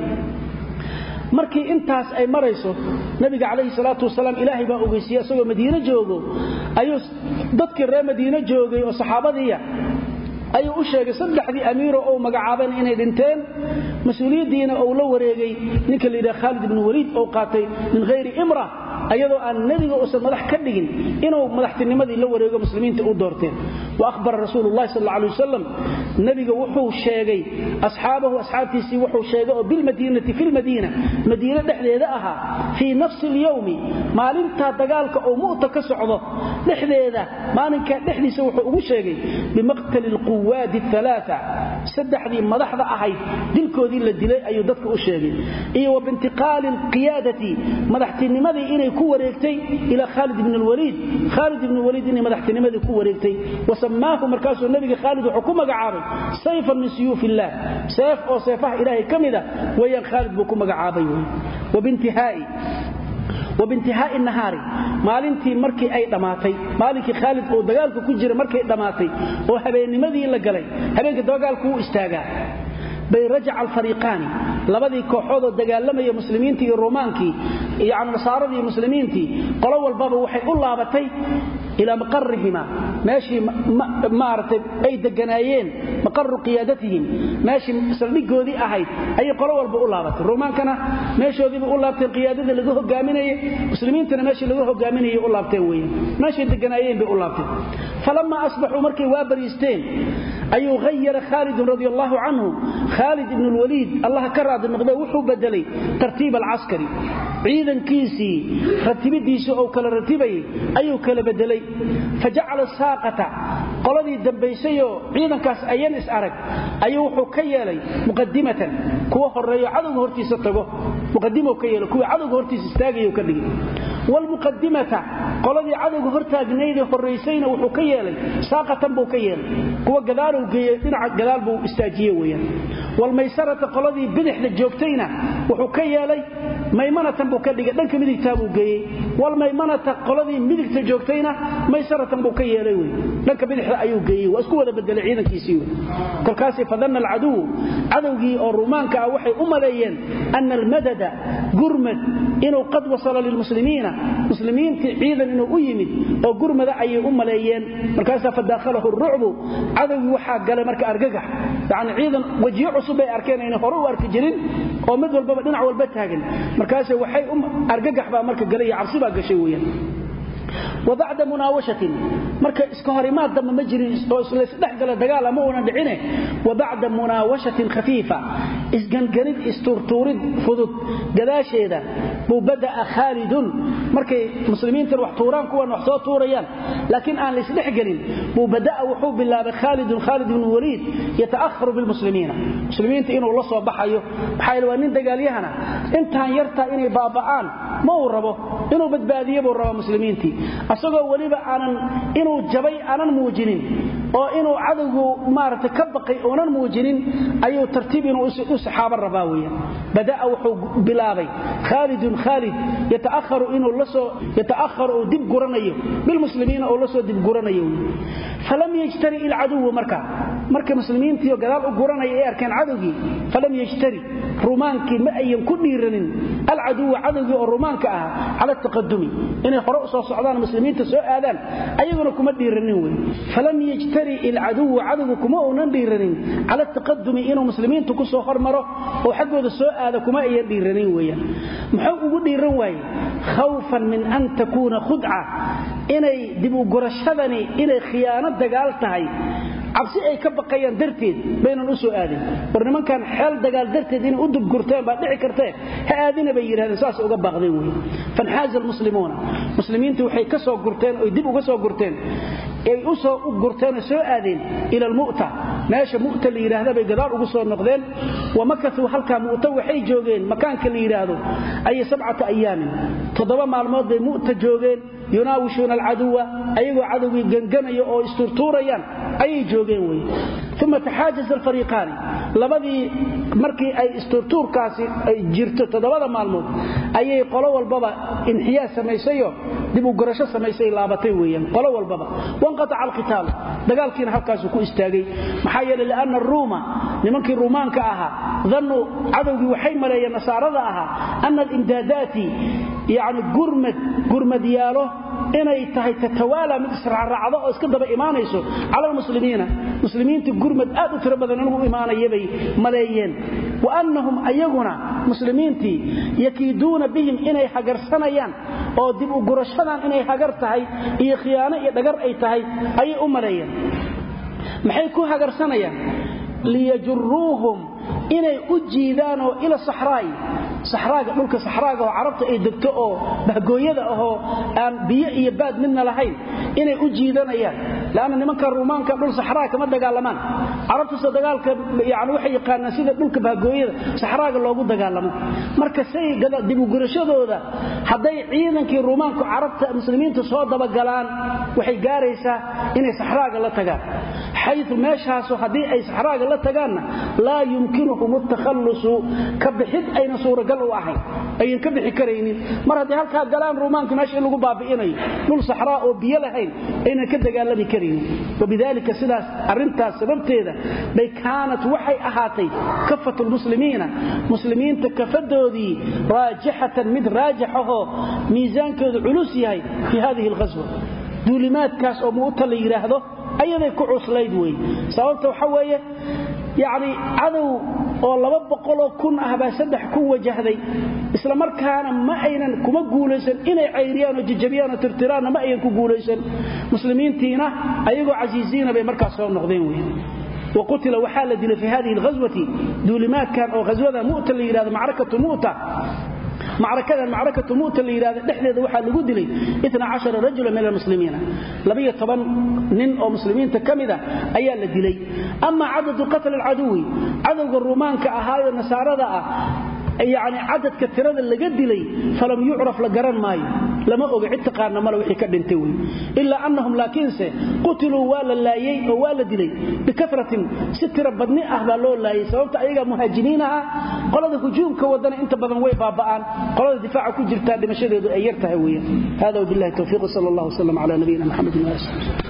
[SPEAKER 1] markii intaas ay marayso nabiga kaleey salaatu wasalaam ilaahay baa ogeysiyay asagoo Madiina joogo ayuu dadkii reer Madiina joogay oo saxaabadiya ayuu u sheegay saddexdii amiiro oo magacaaban inay dhinteen mas'uuliyadiina oo la wareegay ninka liida Khalid ibn Walid oo qaatay min geyri imra ayadoo aan nabiga oo madax ka dhigin inuu madaxtinimadii la wareego muslimiinta u doorteen wa akhbar rasuulullah sallallahu alayhi wasallam nabiga wuxuu sheegay asxaabahu asxaabtiisi wuxuu sheegay oo bil madiinati fil madiina madiina dhexdeeda aha fi nafs al yawm maalinta dagaalka oo muuta ka socdo dhexdeeda maalinka dhexdiisa wuxuu ugu sheegay bimaqtal al quwad al thalatha saddexdii madaxda ahayd dilkoodii la dilay ayuu dadka u sheegay iyo bintiqaal al qiyadati madaxtinimadii inay ku wareegtay ila Khalid ibn al-Walid Khalid ibn al-Walid inay madaxtinimadii ku wareegtay wasamaahu markaasoo nabiga Khalid wuxuu ku magacaabay sayfan min suyufillah sayf oo sayfaha ilaahay kamida wayan Khalid buu ku magacaabay wabintihaa'i وبانتهاء النهار maalintii markii ay dhamaatay maalinkii Khalid oo dagaalka ku jira markii dhamaatay oo habeennimadii la galay habeenka dagaalku uu istaagaa bay rajac al-fariqan labadii kooxood oo dagaalamaya muslimiintii iyo Roomaankii iyo nasaaradii muslimiintii qolo walba waxay u laabatay ila maqarrihima maashi maartay ay deganaayeen maqarru qiyadatihim maashi saldhigoodii ahayd ay qolo walba u laabatay Roomaankana meeshoodii u laabtay qiyaadada lagu hogaaminayay muslimiintana maashi lagu hogaaminayay u laabtay weeyaan maashi deganaayeen bay u laabtay falamma asbahu markii waa bariisteen ayuu غير خالد رضي الله عنه خالد بن الوليد الله كراد النقضاء وحو بدلي ترتيب العسكري عيدا كيسي رتبديسو أو كلا رتبي أيو كلا بدلي فجعل الساقة قلدي دنبيسيو عيدا كاس أيان إسعرك أيو حكيالي مقدمة كوه الرأي عدو هورتي ستغو مقدمة كيالي كوه عدو هورتي ستاقي وكالي والمقدمة قلدي عدو هورتا جنيدي الرئيسين وحكيالي ساقة بو كيالي كوه قدار دينع جلال بو استاجيه ويان والميسره قلدي بدخ لجوجتينا وحو كيالي ميمنه بو كدغ دنك ميدغتا بو غيي walmaymanata qoladii midigta joogtayna maysaratan buu ka yeelay way dhanka bidixda ayuu geeyay waa isku wada bedelay ciidankiisii way kolkaas fadanna alcadu cadawgii oo ruumaanka ah waxay u maleeyeen anna almadada gurmad inuu qad wasala lilmuslimiina muslimiinta ciidan inuu u yimid oo gurmada ayay u maleeyeen markaas fadakhalahu ar-ru'bu cadawgii waxa galay marka argagax yaani ciidan wajiyo cusub ay arkeen inay hore u arki jirin oo mid walba dhinac walba taagan markaas waxay argagax baa marka galay cabsi baa gashay weeyaan وبعد مناوشة marka iska horimaad dama ma jirin oo isla isdhaxgal dagaal ama una dhicine وبعد مناوشة خفيفة isganganid isturtuurid fudud gadaasheeda buu bada Khalid markay muslimiinta wax tuuraan kuwan wax soo tuurayaan laakiin aan la isdhaxgalin buu bada wuxuu bilaabay Khalid Khalid ibn Walid yataakharu bil muslimiina muslimiinta inuu la soo baxayo waxay waa nin dagaalyahana intaan yarta inay baaba'aan ma uu rabo inuu badbaadiyo buu rabo muslimiintii asagoo waliba aanan inuu jabay aanan muujinin oo inuu cadawgu maarta ka baqay oonan muujinin ayuu tartiib inuu u saxaaba rabaawiya badaa wuxuu bilaabay Khalid Khalid yataakharu inuu la soo yataakharu dib guranayo bil muslimiina oo la soo dib guranayo falam yajtari al adu marka marka muslimiintii gadaal u guranay ay arkeen cadawgii falam yajtari rumaanki ma ayan ku dhiiranin al adu cadawgii oo rumaanka ah ala taqaddumi inay hore soo socdaan muslimiinta soo aadaan ayaguna kuma dhiiranin way falam yajtari al adu cadawgu kuma oonan dhiiranin ala taqaddumi inuu muslimiintu ku soo hormaro oo xaqooda soo aada kuma ay dhiiranin weeyaan muxuu ugu dhiiran waayay khawfan min an takuna khud'a inay dib u gurashadani inay khiyaano dagaal tahay cabsi ay ka baqayaan darteed beenan u soo aadin barnaamijkan xeel dagaal darteed inay u dib gurteen ba dhici kartay ha aadina bay yiraahdeen saas uga baaqday way fanhaaz almuslimuuna muslimiintu waxay ka soo gurteen oo dib uga soo gurteen ay u soo u gurteen soo aadeen ila almu'ta meesha mu'ta la yiraahdo bay gadaal ugu soo noqdeen wamakatu halka mu'ta waxay joogeen makaanka la yiraahdo ay sab'ata ayaan todoba maalmood bay mu'ta joogeen yunaawishuna alcaduwa ayagoo cadawgii ganganayo oo isturtuurayaan ayay joogeen way ثم تحاجز الفريقان labadii markii ay isturtuurkaasi ay jirto todobada maalmood ayay qolo walbaba inxiyaas sameeysay dib u garasho sameeysay laabatay weeyaan qolo walbaba wanqata alqital dagaalkiina halkaas ku istaagay maxaa yeelay laana ruuma nimankii ruumaanka ahaa dhannu cadawgii waxay maleeyeen nasaarada ahaa anna al-imdadati yaani gurmad gurmad yaalo inay tahay tatawaala mid israacraacdo oo iska daba iimaanayso cala muslimiina muslimiinta gurmad aad u tiro badan ugu iimaanayay maleeyeen wa annahum ayaguna muslimiinti yakiiduna bihim inay hagarsanayaan oo dib u gurashadan inay hagar tahay iyo khiyaano iyo dhagar ay tahay ay u maleeyeen maxay ku hagarsanayaan liyajruhum inay u jiidaan oo ila saxraay saxraaga dhulka saxraaga oo carabta ay degto oo bahgooyada ah aan biyo iyo baad midna lahayn inay u jiidanayaan laana nimanka ruumaanka dhul saxraaga ma dagaalamaan carabtu soo dagaalka yaani waxay yaqaanaan sida dhulka bahgooyada saxraaga loogu dagaalamo marka say dib u gurashadooda haday ciidankii ruumaanku carabta muslimiinta soo daba galaan waxay gaaraysaa inay saxraaga la tagaan xaytu meeshaas hadii ay saxraaga la tagaana la yumkinuhum at-takhallus ka bixid ayna suura gal u ahay ay ka bixi kareenin mar hadii halka galaan ruumaanka meesha lagu baabi'inayo dhul saxraa oo biyo lahayn ayna ka dagaalami kareenin wabidalika sidaas arintaas sababteeda bay kaanat waxay ahaatay kafatu muslimiina muslimiinta kafadoodii raajihatan mid raajihaho miisaankoodu culus yahay fi hadhihi al-ghazwa duulimaadkaas oo muuta la yiraahdo ayaday ku cuslayd way sababta waxa weeye yaani cadow oo laba boqol oo kun ah baa saddex ku wajahday isla markaana ma aynan kuma guuleysan inay ceyriyaan oo jijabiyaan oo tirtiraan ma aynan ku guuleysan muslimiintiina ayagoo casiisiina bay markaas soo noqdeen way وقتل وحال دل في هذه الغزوة دولمات كان أو غزوة مؤتة اللي يراد معركة مؤتة معركة معركة مؤتة اللي يراد نحن وحال لقدلي اثنا عشر رجلا من المسلمين لبية طبعا نن أو مسلمين تكمدة أيال لدلي أما عدد قتل العدو عدد الرومان كأهاي النسارة يعني عدد كثيرة اللي قد لي فلم يعرف لقران ماي لما أوجع اتقارنا ملو وحي كدنتوي إلا أنهم لكنسه قتلوا والا لايي أو والا دلي بكثرة ستر بدني أهبا لو لايي سببت أيها مهاجمينها قلد هجوم كودنا انت بدن وي بابان قلد دفاع كجرتا دمشيده أيرتها هوية هذا وبالله التوفيق صلى الله وسلم على نبينا محمد وعلى آله